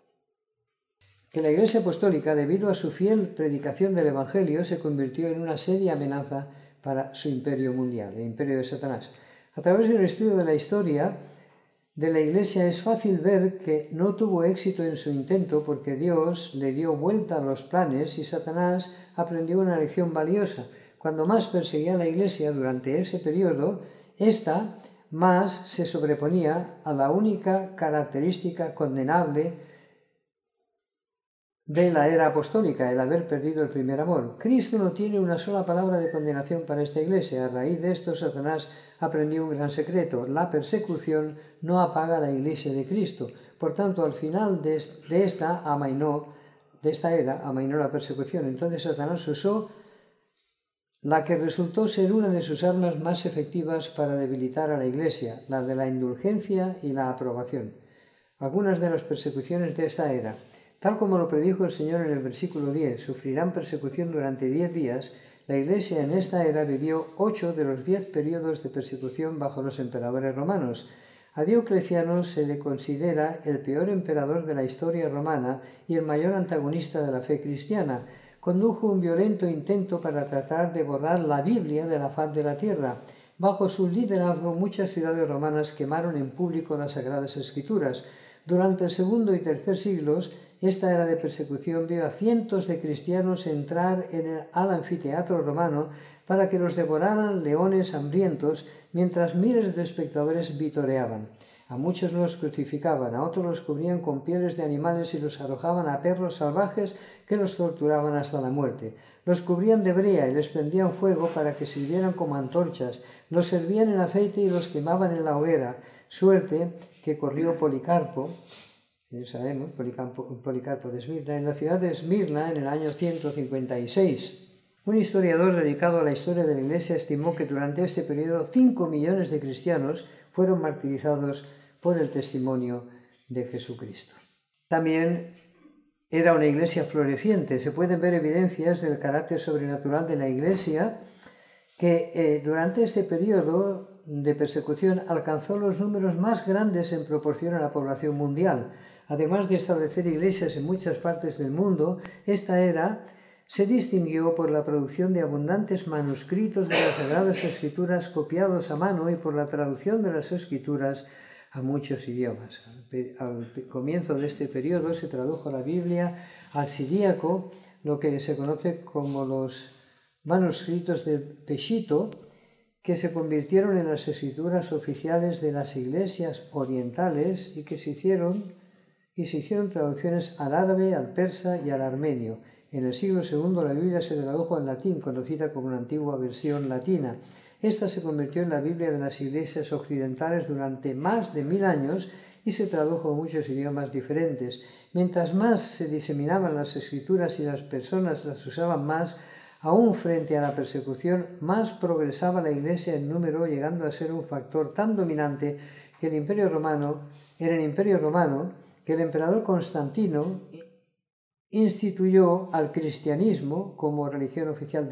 apostólica, debido a su fiel predicación del Evangelio, se convirtió en una seria amenaza para su imperio mundial, el imperio de Satanás. A través del estudio de la historia de la Iglesia es fácil ver que no tuvo éxito en su intento porque Dios le dio vuelta a los planes y Satanás aprendió una lección valiosa. Cuando más perseguía a la Iglesia durante ese periodo, ésta más se sobreponía a la única característica condenable de la era apostólica, el haber perdido el primer amor. Cristo no tiene una sola palabra de condenación para esta iglesia. A raíz de esto, Satanás aprendió un gran secreto: la persecución no apaga la iglesia de Cristo. Por tanto, al final de esta era, amainó la persecución. Entonces Satanás usó la que resultó ser una de sus armas más efectivas para debilitar a la iglesia, la de la indulgencia y la aprobación. Algunas de las persecuciones de esta era: tal como lo predijo el Señor en el versículo 10, sufrirán persecución durante 10 días. La Iglesia en esta era vivió 8 de los 10 periodos de persecución bajo los emperadores romanos. A Diocleciano se le considera el peor emperador de la historia romana y el mayor antagonista de la fe cristiana. Condujo un violento intento para tratar de borrar la Biblia de la faz de la tierra. Bajo su liderazgo, muchas ciudades romanas quemaron en público las Sagradas Escrituras. Durante el segundo y tercer siglos, esta era de persecución vio a cientos de cristianos entrar al anfiteatro romano para que los devoraran leones hambrientos, mientras miles de espectadores vitoreaban. A muchos los crucificaban, a otros los cubrían con pieles de animales y los arrojaban a perros salvajes que los torturaban hasta la muerte. Los cubrían de brea y les prendían fuego para que sirvieran como antorchas, los servían en aceite y los quemaban en la hoguera. Suerte que corrió Policarpo, sabemos, Policarpo de Esmirna, en la ciudad de Esmirna en el año 156. Un historiador dedicado a la historia de la Iglesia estimó que durante este periodo 5 millones de cristianos fueron martirizados por el testimonio de Jesucristo. También era una iglesia floreciente. Se pueden ver evidencias del carácter sobrenatural de la iglesia que durante este periodo de persecución alcanzó los números más grandes en proporción a la población mundial. Además de establecer iglesias en muchas partes del mundo, esta era se distinguió por la producción de abundantes manuscritos de las Sagradas Escrituras copiados a mano y por la traducción de las Escrituras a muchos idiomas. Al comienzo de este periodo se tradujo la Biblia al siríaco, lo que se conoce como los manuscritos del Peshito, que se convirtieron en las escrituras oficiales de las iglesias orientales y se hicieron traducciones al árabe, al persa y al armenio. En el siglo II la Biblia se tradujo al latín, conocida como una antigua versión latina. Esta se convirtió en la Biblia de las iglesias occidentales durante más de 1000 años y se tradujo a muchos idiomas diferentes. Mientras más se diseminaban las escrituras y las personas las usaban más, aún frente a la persecución, más progresaba la iglesia en número, llegando a ser un factor tan dominante que en el Imperio Romano, que el emperador Constantino instituyó al cristianismo como religión oficial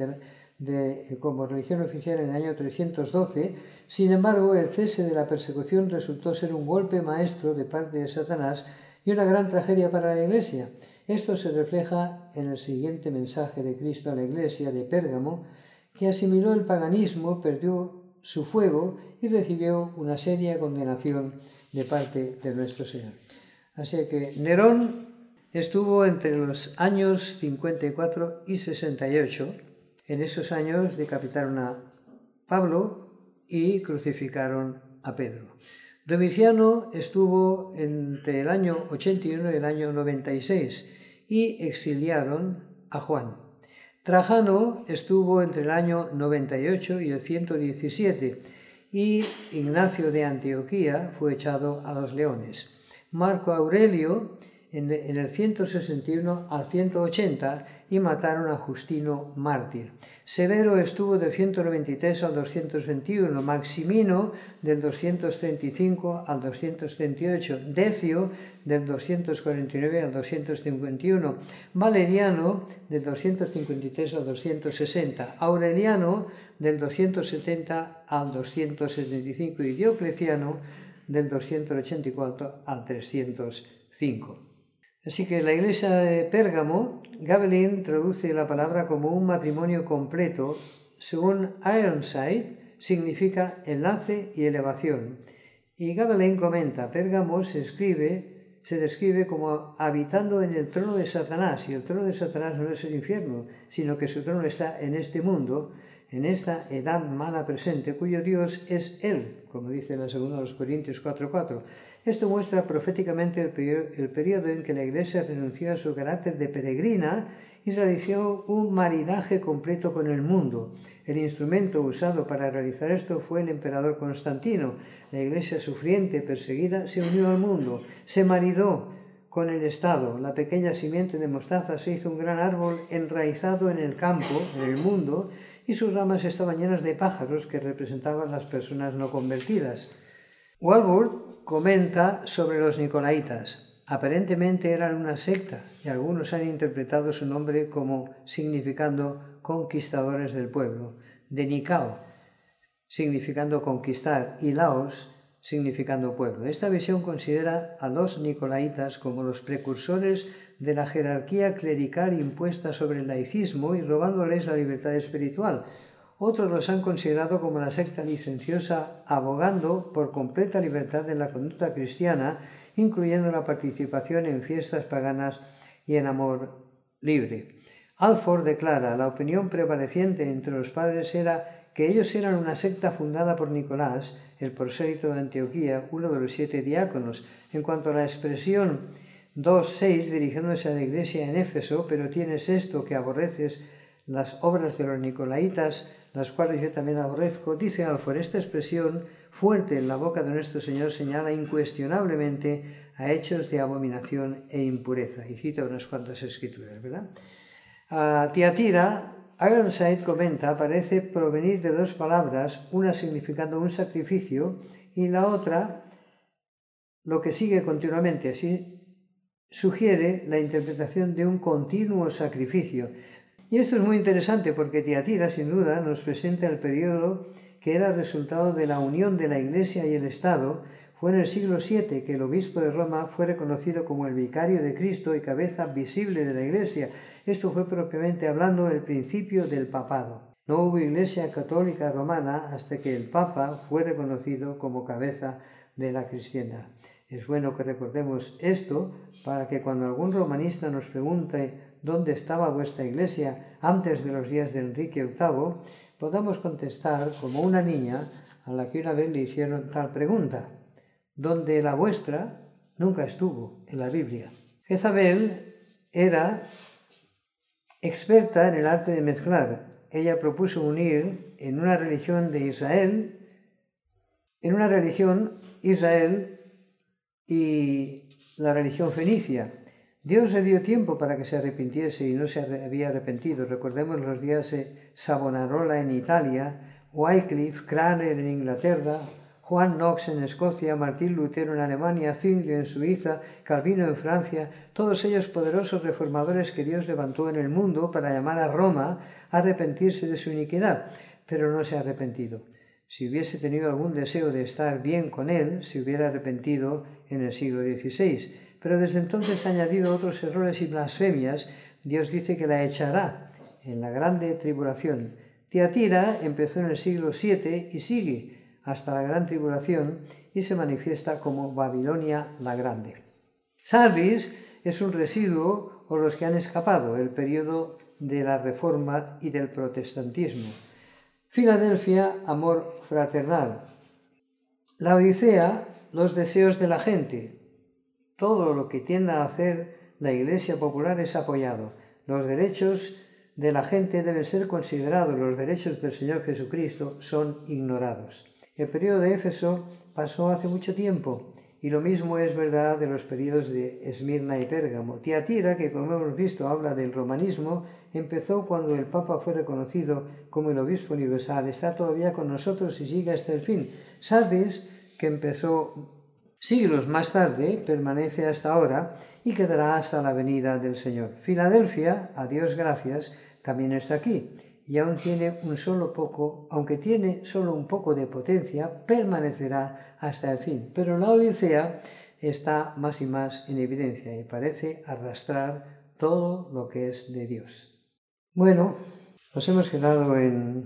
en el año 312. Sin embargo, el cese de la persecución resultó ser un golpe maestro de parte de Satanás y una gran tragedia para la Iglesia. Esto se refleja en el siguiente mensaje de Cristo a la Iglesia de Pérgamo, que asimiló el paganismo, perdió su fuego y recibió una seria condenación de parte de nuestro Señor. Así que Nerón estuvo entre los años 54 y 68. En esos años decapitaron a Pablo y crucificaron a Pedro. Domiciano estuvo entre el año 81 y el año 96 y exiliaron a Juan. Trajano estuvo entre el año 98 y el 117 y Ignacio de Antioquía fue echado a los leones. Marco Aurelio en el 161 al 180 y mataron a Justino mártir. Severo estuvo del 193 al 221, Maximino del 235 al 238, Decio del 249 al 251, Valeriano del 253 al 260, Aureliano del 270 al 275 y Diocleciano del 284 al 305. Así que en la iglesia de Pérgamo, Gabelin traduce la palabra como un matrimonio completo. Según Ironside, significa enlace y elevación. Y Gabelin comenta, Pérgamo se describe como habitando en el trono de Satanás, y el trono de Satanás no es el infierno, sino que su trono está en este mundo, en esta edad mala presente, cuyo Dios es Él, como dice la segunda de los Corintios 4:4. Esto muestra proféticamente el periodo en que la Iglesia renunció a su carácter de peregrina y realizó un maridaje completo con el mundo. El instrumento usado para realizar esto fue el emperador Constantino. La Iglesia sufriente, perseguida, se unió al mundo, se maridó con el Estado. La pequeña simiente de mostaza se hizo un gran árbol enraizado en el campo, en el mundo, y sus ramas estaban llenas de pájaros que representaban las personas no convertidas. Walworth comenta sobre los nicolaitas. Aparentemente eran una secta y algunos han interpretado su nombre como significando conquistadores del pueblo, de Nicao, significando conquistar, y Laos, significando pueblo. Esta visión considera a los nicolaitas como los precursores de la jerarquía clerical impuesta sobre el laicismo y robándoles la libertad espiritual. Otros los han considerado como la secta licenciosa, abogando por completa libertad de la conducta cristiana, incluyendo la participación en fiestas paganas y en amor libre. Alford declara, la opinión prevaleciente entre los padres era que ellos eran una secta fundada por Nicolás, el prosélito de Antioquía, uno de los 7 diáconos. En cuanto a la expresión 2:6, dirigiéndose a la iglesia en Éfeso, pero tienes esto que aborreces, las obras de los nicolaitas, las cuales yo también aborrezco, dice Alford, esta expresión fuerte en la boca de nuestro Señor señala incuestionablemente a hechos de abominación e impureza. Y cita unas cuantas escrituras, ¿verdad? Tiatira, Ironside comenta, parece provenir de 2 palabras, una significando un sacrificio y la otra lo que sigue continuamente, así sugiere la interpretación de un continuo sacrificio. Y esto es muy interesante porque Tiatira, sin duda, nos presenta el periodo que era resultado de la unión de la Iglesia y el Estado. Fue en el siglo VII que el obispo de Roma fue reconocido como el vicario de Cristo y cabeza visible de la Iglesia. Esto fue propiamente hablando el principio del papado. No hubo Iglesia católica romana hasta que el Papa fue reconocido como cabeza de la cristiandad. Es bueno que recordemos esto para que cuando algún romanista nos pregunte dónde estaba vuestra Iglesia antes de los días de Enrique VIII, podamos contestar como una niña a la que una vez le hicieron tal pregunta: donde la vuestra nunca estuvo en la Biblia. Jezabel era experta en el arte de mezclar. Ella propuso unir en una religión Israel y la religión fenicia. Dios le dio tiempo para que se arrepintiese y no se había arrepentido. Recordemos los días de Savonarola en Italia, Wycliffe, Cranmer en Inglaterra, Juan Knox en Escocia, Martín Lutero en Alemania, Zwinglio en Suiza, Calvino en Francia, todos ellos poderosos reformadores que Dios levantó en el mundo para llamar a Roma a arrepentirse de su iniquidad, pero no se ha arrepentido. Si hubiese tenido algún deseo de estar bien con él, se hubiera arrepentido en el siglo XVI. Pero desde entonces ha añadido otros errores y blasfemias. Dios dice que la echará en la grande tribulación. Tiatira empezó en el siglo VII y sigue hasta la gran tribulación y se manifiesta como Babilonia la Grande. Sardis es un residuo o los que han escapado, el periodo de la Reforma y del protestantismo. Filadelfia, amor fraternal. La Odisea, los deseos de la gente. Todo lo que tienda a hacer la Iglesia popular es apoyado. Los derechos de la gente deben ser considerados, los derechos del Señor Jesucristo son ignorados. El periodo de Éfeso pasó hace mucho tiempo y lo mismo es verdad de los periodos de Esmirna y Pérgamo. Tiatira, que como hemos visto habla del romanismo, empezó cuando el Papa fue reconocido como el obispo universal. Está todavía con nosotros y sigue hasta el fin. Sardis, que empezó siglos más tarde, permanece hasta ahora y quedará hasta la venida del Señor. Filadelfia, a Dios gracias, también está aquí y aunque tiene solo un poco de potencia, permanecerá hasta el fin. Pero la Odisea está más y más en evidencia y parece arrastrar todo lo que es de Dios. Bueno, nos hemos quedado en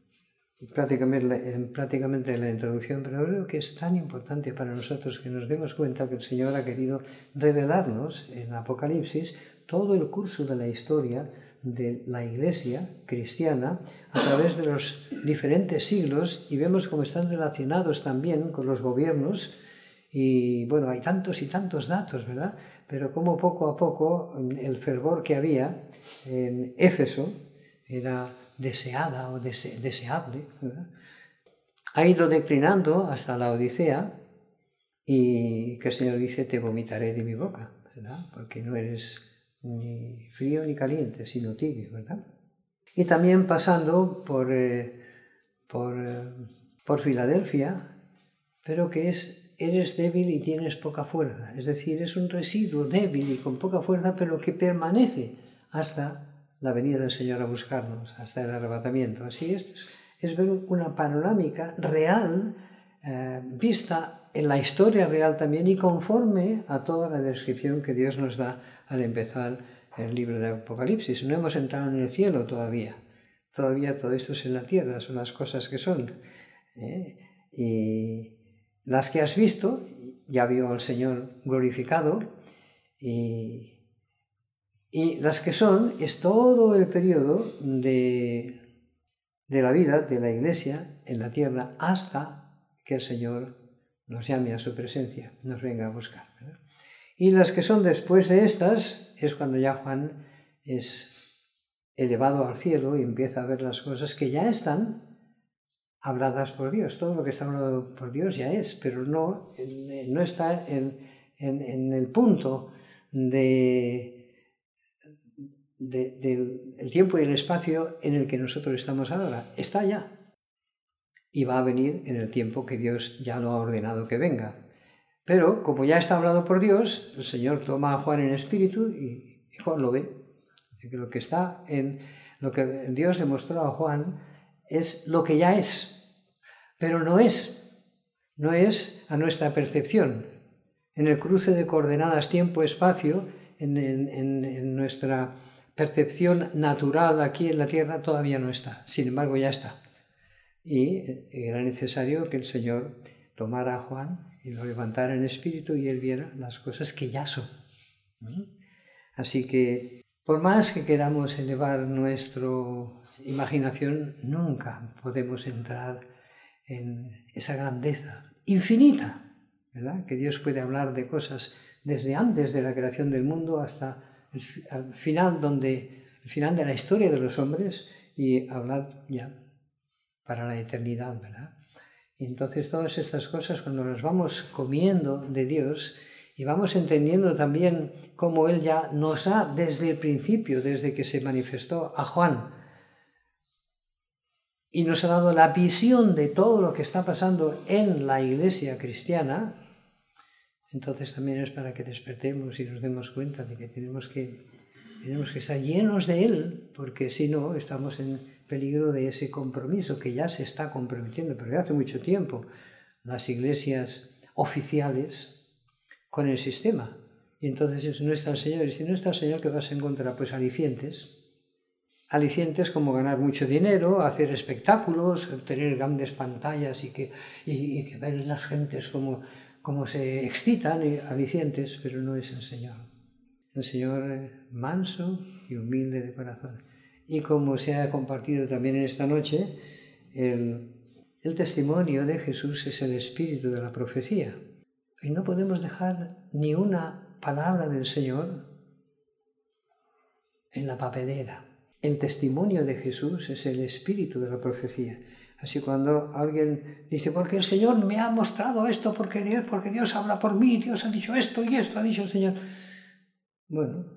prácticamente la introducción, pero creo que es tan importante para nosotros que nos demos cuenta que el Señor ha querido revelarnos en Apocalipsis todo el curso de la historia de la Iglesia cristiana a través de los diferentes siglos y vemos cómo están relacionados también con los gobiernos y bueno, hay tantos y tantos datos, ¿verdad? Pero como poco a poco el fervor que había en Éfeso era deseada o deseable, ¿verdad? Ha ido declinando hasta la Odisea y que el Señor dice, te vomitaré de mi boca, ¿verdad? Porque no eres ni frío ni caliente, sino tibio, ¿verdad? Y también pasando por Filadelfia, pero que eres débil y tienes poca fuerza, es decir, es un residuo débil y con poca fuerza, pero que permanece hasta la venida del Señor a buscarnos, hasta el arrebatamiento. Así es ver una panorámica real, vista en la historia real también y conforme a toda la descripción que Dios nos da al empezar el libro de Apocalipsis. No hemos entrado en el cielo todavía. Todavía todo esto es en la tierra, son las cosas que son. Y las que has visto, ya vio al Señor glorificado, y las que son, es todo el periodo de la vida de la Iglesia en la tierra hasta que el Señor nos llame a su presencia, nos venga a buscar, ¿verdad? Y las que son después de estas es cuando ya Juan es elevado al cielo y empieza a ver las cosas que ya están habladas por Dios. Todo lo que está hablado por Dios ya es, pero no está en el punto del tiempo y el espacio en el que nosotros estamos ahora. Está ya. Y va a venir en el tiempo que Dios ya lo ha ordenado que venga. Pero como ya está hablado por Dios, el Señor toma a Juan en espíritu y Juan lo ve. Así que lo que está en lo que Dios le mostró a Juan es lo que ya es, pero no es a nuestra percepción. En el cruce de coordenadas tiempo-espacio, en nuestra percepción natural aquí en la Tierra todavía no está, sin embargo ya está. Y era necesario que el Señor tomara a Juan y lo levantara en espíritu y él viera las cosas que ya son. Así que, por más que queramos elevar nuestra imaginación, nunca podemos entrar en esa grandeza infinita, ¿verdad? Que Dios puede hablar de cosas desde antes de la creación del mundo hasta el final de la historia de los hombres y hablar ya para la eternidad, ¿verdad? Y entonces todas estas cosas, cuando las vamos comiendo de Dios y vamos entendiendo también cómo Él ya nos ha, desde el principio, desde que se manifestó a Juan, y nos ha dado la visión de todo lo que está pasando en la iglesia cristiana, entonces también es para que despertemos y nos demos cuenta de que tenemos que estar llenos de Él, porque si no, estamos en peligro de ese compromiso que ya se está comprometiendo, pero ya hace mucho tiempo, las iglesias oficiales con el sistema. Y entonces no está el Señor, y si no está el Señor, ¿qué vas a encontrar? Pues alicientes como ganar mucho dinero, hacer espectáculos, tener grandes pantallas y que ver las gentes como se excitan, alicientes, pero no es el Señor. El Señor es manso y humilde de corazón. Y como se ha compartido también en esta noche, el testimonio de Jesús es el espíritu de la profecía. Y no podemos dejar ni una palabra del Señor en la papelera. El testimonio de Jesús es el espíritu de la profecía. Así cuando alguien dice, porque el Señor me ha mostrado esto, porque Dios habla por mí, Dios ha dicho esto y esto ha dicho el Señor. Bueno,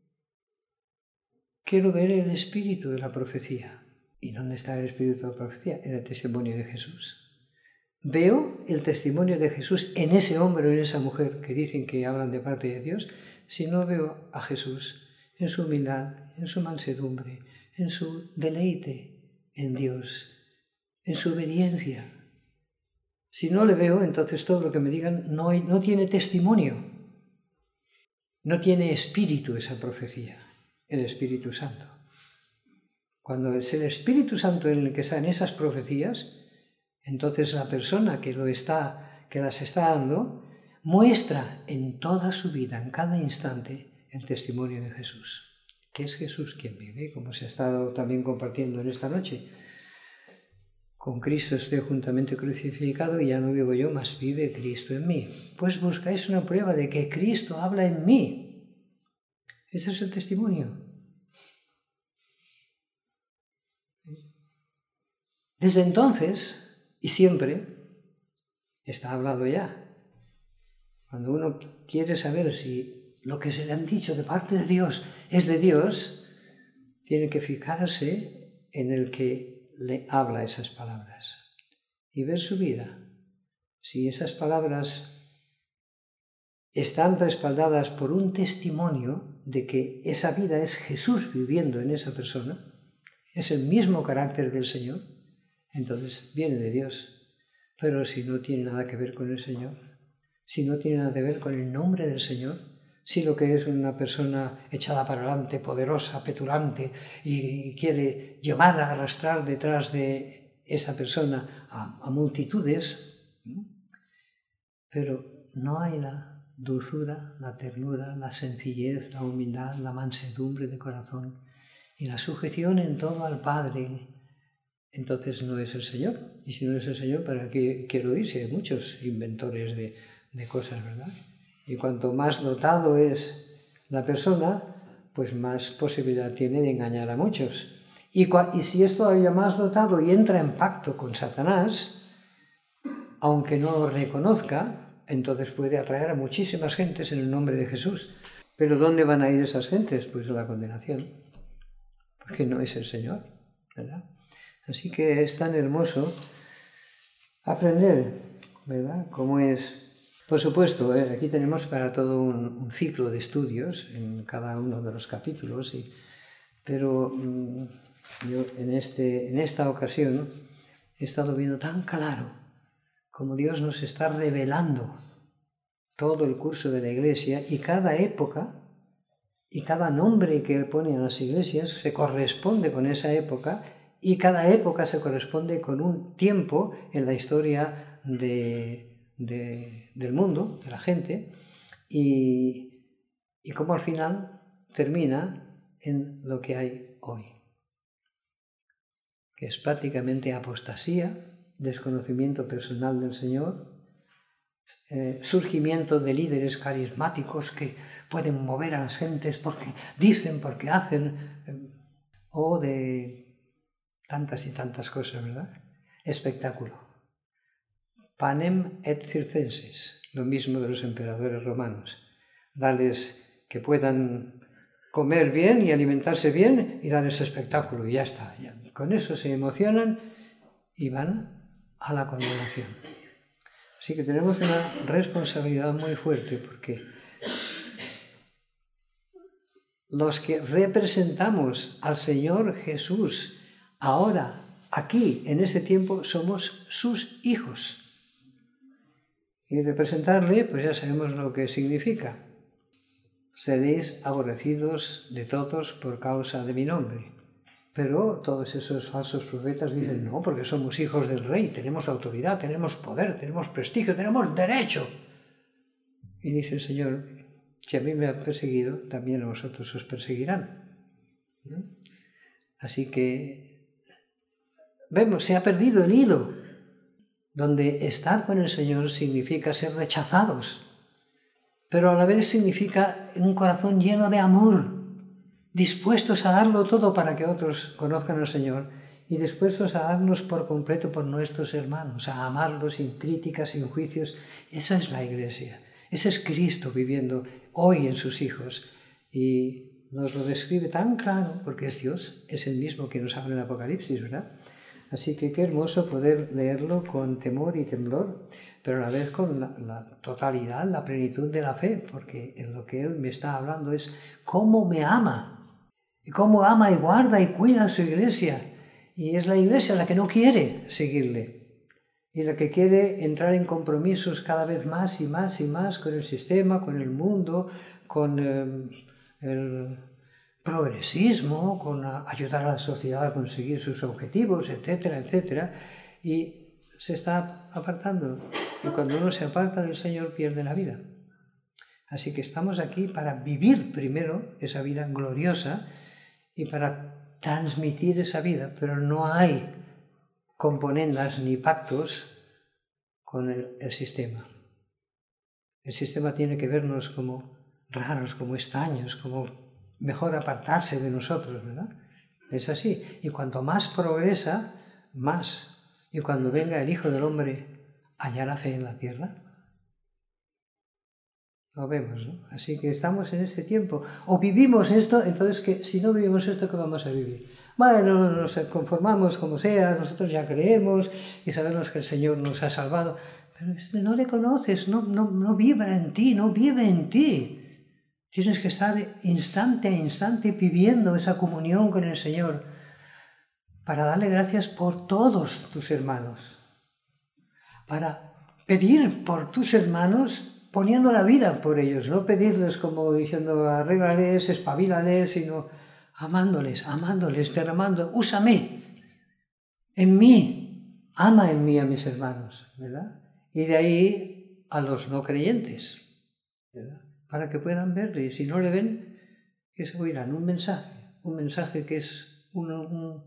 quiero ver el espíritu de la profecía. ¿Y dónde está el espíritu de la profecía? En el testimonio de Jesús. Veo el testimonio de Jesús en ese hombre o en esa mujer que dicen que hablan de parte de Dios, si no veo a Jesús en su humildad, en su mansedumbre, en su deleite en Dios, en su obediencia. Si no le veo, entonces todo lo que me digan no tiene testimonio, no tiene espíritu esa profecía, el Espíritu Santo. Cuando es el Espíritu Santo el que está en esas profecías, entonces la persona que las está dando muestra en toda su vida, en cada instante, el testimonio de Jesús. Que es Jesús quien vive, como se ha estado también compartiendo en esta noche. Con Cristo estoy juntamente crucificado y ya no vivo yo, mas vive Cristo en mí. Pues buscáis una prueba de que Cristo habla en mí. Ese es el testimonio. Desde entonces, y siempre, está hablado ya. Cuando uno quiere saber si lo que se le han dicho de parte de Dios es de Dios, tiene que fijarse en el que le habla esas palabras y ver su vida. Si esas palabras están respaldadas por un testimonio de que esa vida es Jesús viviendo en esa persona, es el mismo carácter del Señor, entonces viene de Dios. Pero si no tiene nada que ver con el Señor, si no tiene nada que ver con el nombre del Señor, si lo que es una persona echada para adelante, poderosa, petulante, y quiere llevar a arrastrar detrás de esa persona a multitudes, pero no hay la dulzura, la ternura, la sencillez, la humildad, la mansedumbre de corazón y la sujeción en todo al Padre, entonces no es el Señor. Y si no es el Señor, ¿para qué quiero ir? Si hay muchos inventores de cosas, ¿verdad? Y cuanto más dotado es la persona, pues más posibilidad tiene de engañar a muchos. Y si es todavía más dotado y entra en pacto con Satanás, aunque no lo reconozca, entonces puede atraer a muchísimas gentes en el nombre de Jesús. Pero ¿dónde van a ir esas gentes? Pues a la condenación, porque no es el Señor, ¿verdad? Así que es tan hermoso aprender, ¿verdad?, cómo es Por supuesto, aquí tenemos para todo un ciclo de estudios en cada uno de los capítulos, pero yo en esta ocasión he estado viendo tan claro cómo Dios nos está revelando todo el curso de la Iglesia, y cada época y cada nombre que Él pone en las iglesias se corresponde con esa época, y cada época se corresponde con un tiempo en la historia del mundo, de la gente, y cómo al final termina en lo que hay hoy, que es prácticamente apostasía, desconocimiento personal del Señor, surgimiento de líderes carismáticos que pueden mover a las gentes porque dicen, porque hacen, o de tantas y tantas cosas, ¿verdad? Espectáculo. Panem et circenses, lo mismo de los emperadores romanos. Dales que puedan comer bien y alimentarse bien y darles espectáculo, y ya está. Con eso se emocionan y van a la condenación. Así que tenemos una responsabilidad muy fuerte, porque los que representamos al Señor Jesús ahora, aquí, en este tiempo, somos sus hijos. Y representarle, pues ya sabemos lo que significa. Seréis aborrecidos de todos por causa de mi nombre. Pero todos esos falsos profetas dicen, no, porque somos hijos del rey, tenemos autoridad, tenemos poder, tenemos prestigio, tenemos derecho. Y dice el Señor, si a mí me han perseguido, también a vosotros os perseguirán. Así que, vemos, se ha perdido el hilo, donde estar con el Señor significa ser rechazados, pero a la vez significa un corazón lleno de amor, dispuestos a darlo todo para que otros conozcan al Señor, y dispuestos a darnos por completo por nuestros hermanos, a amarlos sin críticas, sin juicios. Esa es la Iglesia. Ese es Cristo viviendo hoy en sus hijos, y nos lo describe tan claro, porque es Dios, es el mismo que nos habla en Apocalipsis, ¿verdad? Así que qué hermoso poder leerlo con temor y temblor, pero a la vez con la totalidad, la plenitud de la fe, porque en lo que Él me está hablando es cómo me ama, y cómo ama y guarda y cuida a su Iglesia, y es la Iglesia la que no quiere seguirle, y la que quiere entrar en compromisos cada vez más y más y más con el sistema, con el mundo, con el progresismo, con ayudar a la sociedad a conseguir sus objetivos, etcétera, etcétera, y se está apartando. Y cuando uno se aparta del Señor pierde la vida. Así que estamos aquí para vivir primero esa vida gloriosa y para transmitir esa vida, pero no hay componendas ni pactos con el sistema. El sistema tiene que vernos como raros, como extraños, como mejor apartarse de nosotros, ¿verdad? Es así. Y cuanto más progresa, más. Y cuando venga el Hijo del Hombre, ¿hallará fe en la tierra? Lo vemos, ¿no? Así que estamos en este tiempo. O vivimos esto, entonces que si no vivimos esto, ¿qué vamos a vivir? Bueno, nos conformamos como sea, nosotros ya creemos y sabemos que el Señor nos ha salvado, pero no le conoces, no vibra en ti, no vive en ti. Tienes que estar instante a instante viviendo esa comunión con el Señor para darle gracias por todos tus hermanos, para pedir por tus hermanos poniendo la vida por ellos, no pedirles como diciendo arréglales, espabilales, sino amándoles, derramando, úsame en mí, ama en mí a mis hermanos, ¿verdad? Y de ahí a los no creyentes, ¿verdad? Para que puedan verle, y si no le ven, que se oirán un mensaje que es una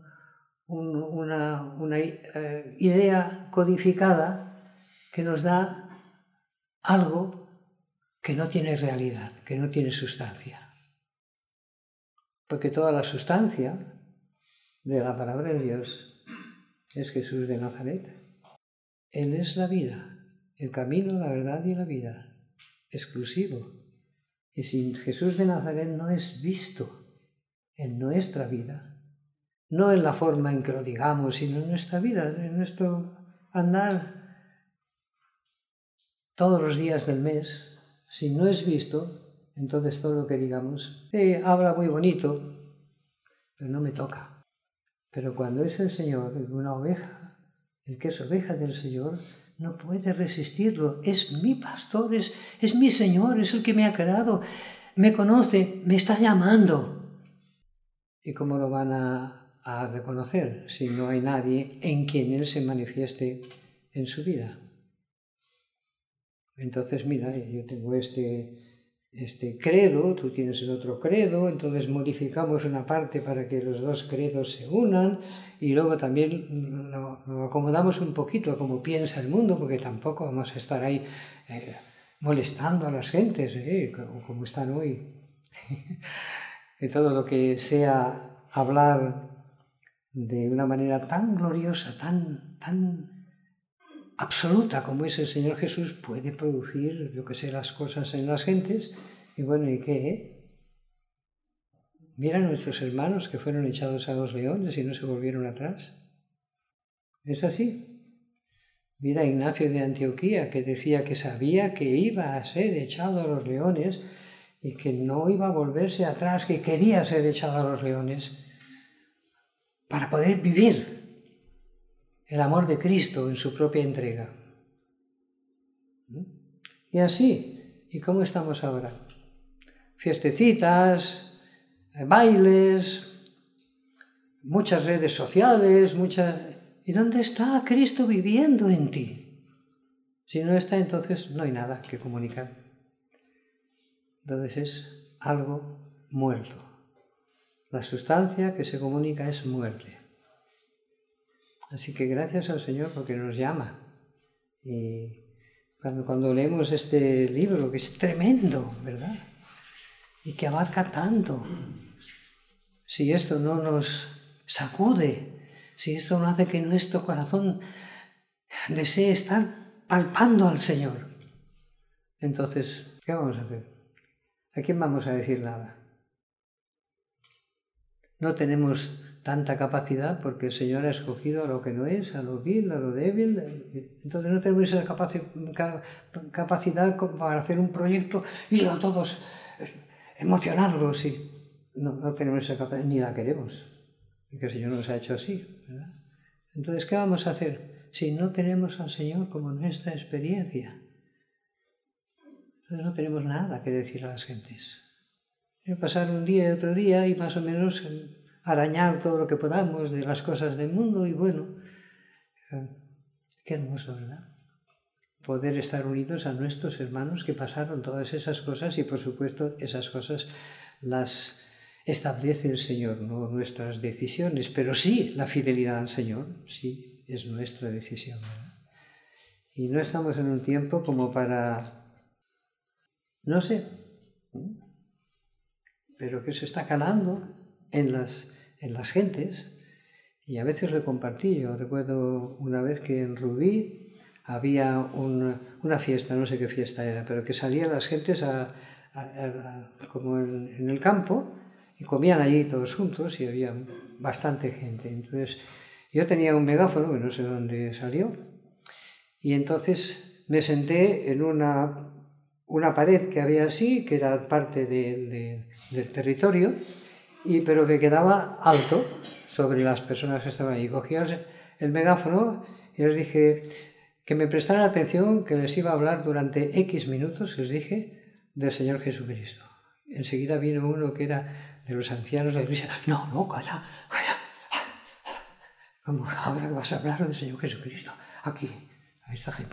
idea codificada que nos da algo que no tiene realidad, que no tiene sustancia. Porque toda la sustancia de la palabra de Dios es Jesús de Nazaret. Él es la vida, el camino, la verdad y la vida, exclusivo. Y si Jesús de Nazaret no es visto en nuestra vida, no en la forma en que lo digamos, sino en nuestra vida, en nuestro andar todos los días del mes, si no es visto, entonces todo lo que digamos, habla muy bonito, pero no me toca. Pero cuando es el Señor, una oveja, el que es oveja del Señor, no puede resistirlo. Es mi pastor, es mi Señor, es el que me ha creado, me conoce, me está llamando. ¿Y cómo lo van a reconocer si no hay nadie en quien Él se manifieste en su vida? Entonces, mira, yo tengo este credo, tú tienes el otro credo, entonces modificamos una parte para que los dos credos se unan y luego también lo acomodamos un poquito a cómo piensa el mundo, porque tampoco vamos a estar ahí molestando a las gentes, como están hoy. Y todo lo que sea hablar de una manera tan gloriosa, tan absoluta como es el Señor Jesús, puede producir, yo que sé, las cosas en las gentes. Y bueno, ¿y qué? Mira a nuestros hermanos que fueron echados a los leones y no se volvieron atrás. ¿Es así? Mira a Ignacio de Antioquía, que decía que sabía que iba a ser echado a los leones y que no iba a volverse atrás, que quería ser echado a los leones para poder vivir el amor de Cristo en su propia entrega. Y así, ¿y cómo estamos ahora? Fiestecitas, bailes, muchas redes sociales, ¿Y dónde está Cristo viviendo en ti? Si no está, entonces no hay nada que comunicar. Entonces es algo muerto. La sustancia que se comunica es muerte. Así que gracias al Señor porque nos llama. Y cuando leemos este libro, que es tremendo, ¿verdad? Y que abarca tanto, si esto no nos sacude, si esto no hace que nuestro corazón desee estar palpando al Señor, entonces, ¿qué vamos a hacer? ¿A quién vamos a decir nada? No tenemos tanta capacidad porque el Señor ha escogido a lo que no es, a lo vil, a lo débil. Entonces no tenemos esa capacidad para hacer un proyecto y a todos emocionarlos. Sí. No tenemos esa capacidad, ni la queremos, porque el Señor nos ha hecho así, ¿verdad? Entonces, ¿qué vamos a hacer si no tenemos al Señor como nuestra experiencia? Entonces no tenemos nada que decir a las gentes. Pasar un día y otro día y más o menos arañar todo lo que podamos de las cosas del mundo y bueno, qué hermoso, ¿verdad? Poder estar unidos a nuestros hermanos que pasaron todas esas cosas y por supuesto esas cosas las establece el Señor, no nuestras decisiones, pero sí la fidelidad al Señor, sí, es nuestra decisión, ¿verdad? Y no estamos en un tiempo como para, no sé, pero que se está calando en las gentes, y a veces lo compartí. Yo recuerdo una vez que en Rubí había una fiesta, no sé qué fiesta era, pero que salían las gentes como en el campo y comían allí todos juntos y había bastante gente. Entonces yo tenía un megáfono, que no sé dónde salió, y entonces me senté en una pared que había así, que era parte del territorio, pero que quedaba alto sobre las personas que estaban allí. Cogí el megáfono y les dije que me prestaran atención, que les iba a hablar durante X minutos, les dije, del Señor Jesucristo. Enseguida vino uno que era de los ancianos de la iglesia. No, calla. ¿Cómo ahora vas a hablar del Señor Jesucristo? Aquí, a esta gente.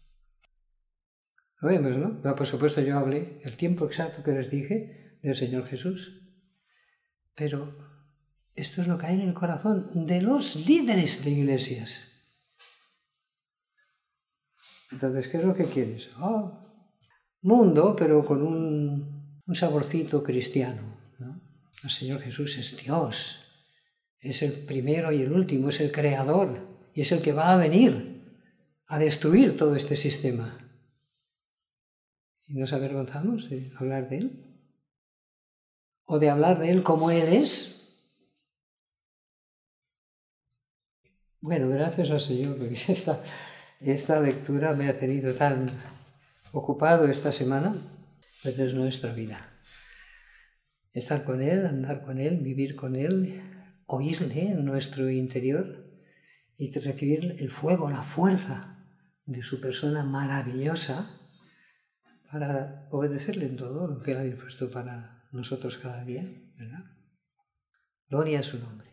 Lo vemos, ¿no? Pero por supuesto yo hablé el tiempo exacto que les dije del Señor Jesús. Pero esto es lo que hay en el corazón de los líderes de iglesias. Entonces, ¿qué es lo que quieres? Mundo, pero con un saborcito cristiano, ¿no? El Señor Jesús es Dios, es el primero y el último, es el creador y es el que va a venir a destruir todo este sistema. ¿Y nos avergonzamos de hablar de Él? ¿O de hablar de Él como Él es? Bueno, gracias al Señor, porque esta lectura me ha tenido tan ocupado esta semana, pero es nuestra vida. Estar con Él, andar con Él, vivir con Él, oírle en nuestro interior y recibir el fuego, la fuerza de su persona maravillosa para obedecerle en todo lo que Él ha dispuesto para nosotros cada día, ¿verdad? Gloria a su nombre.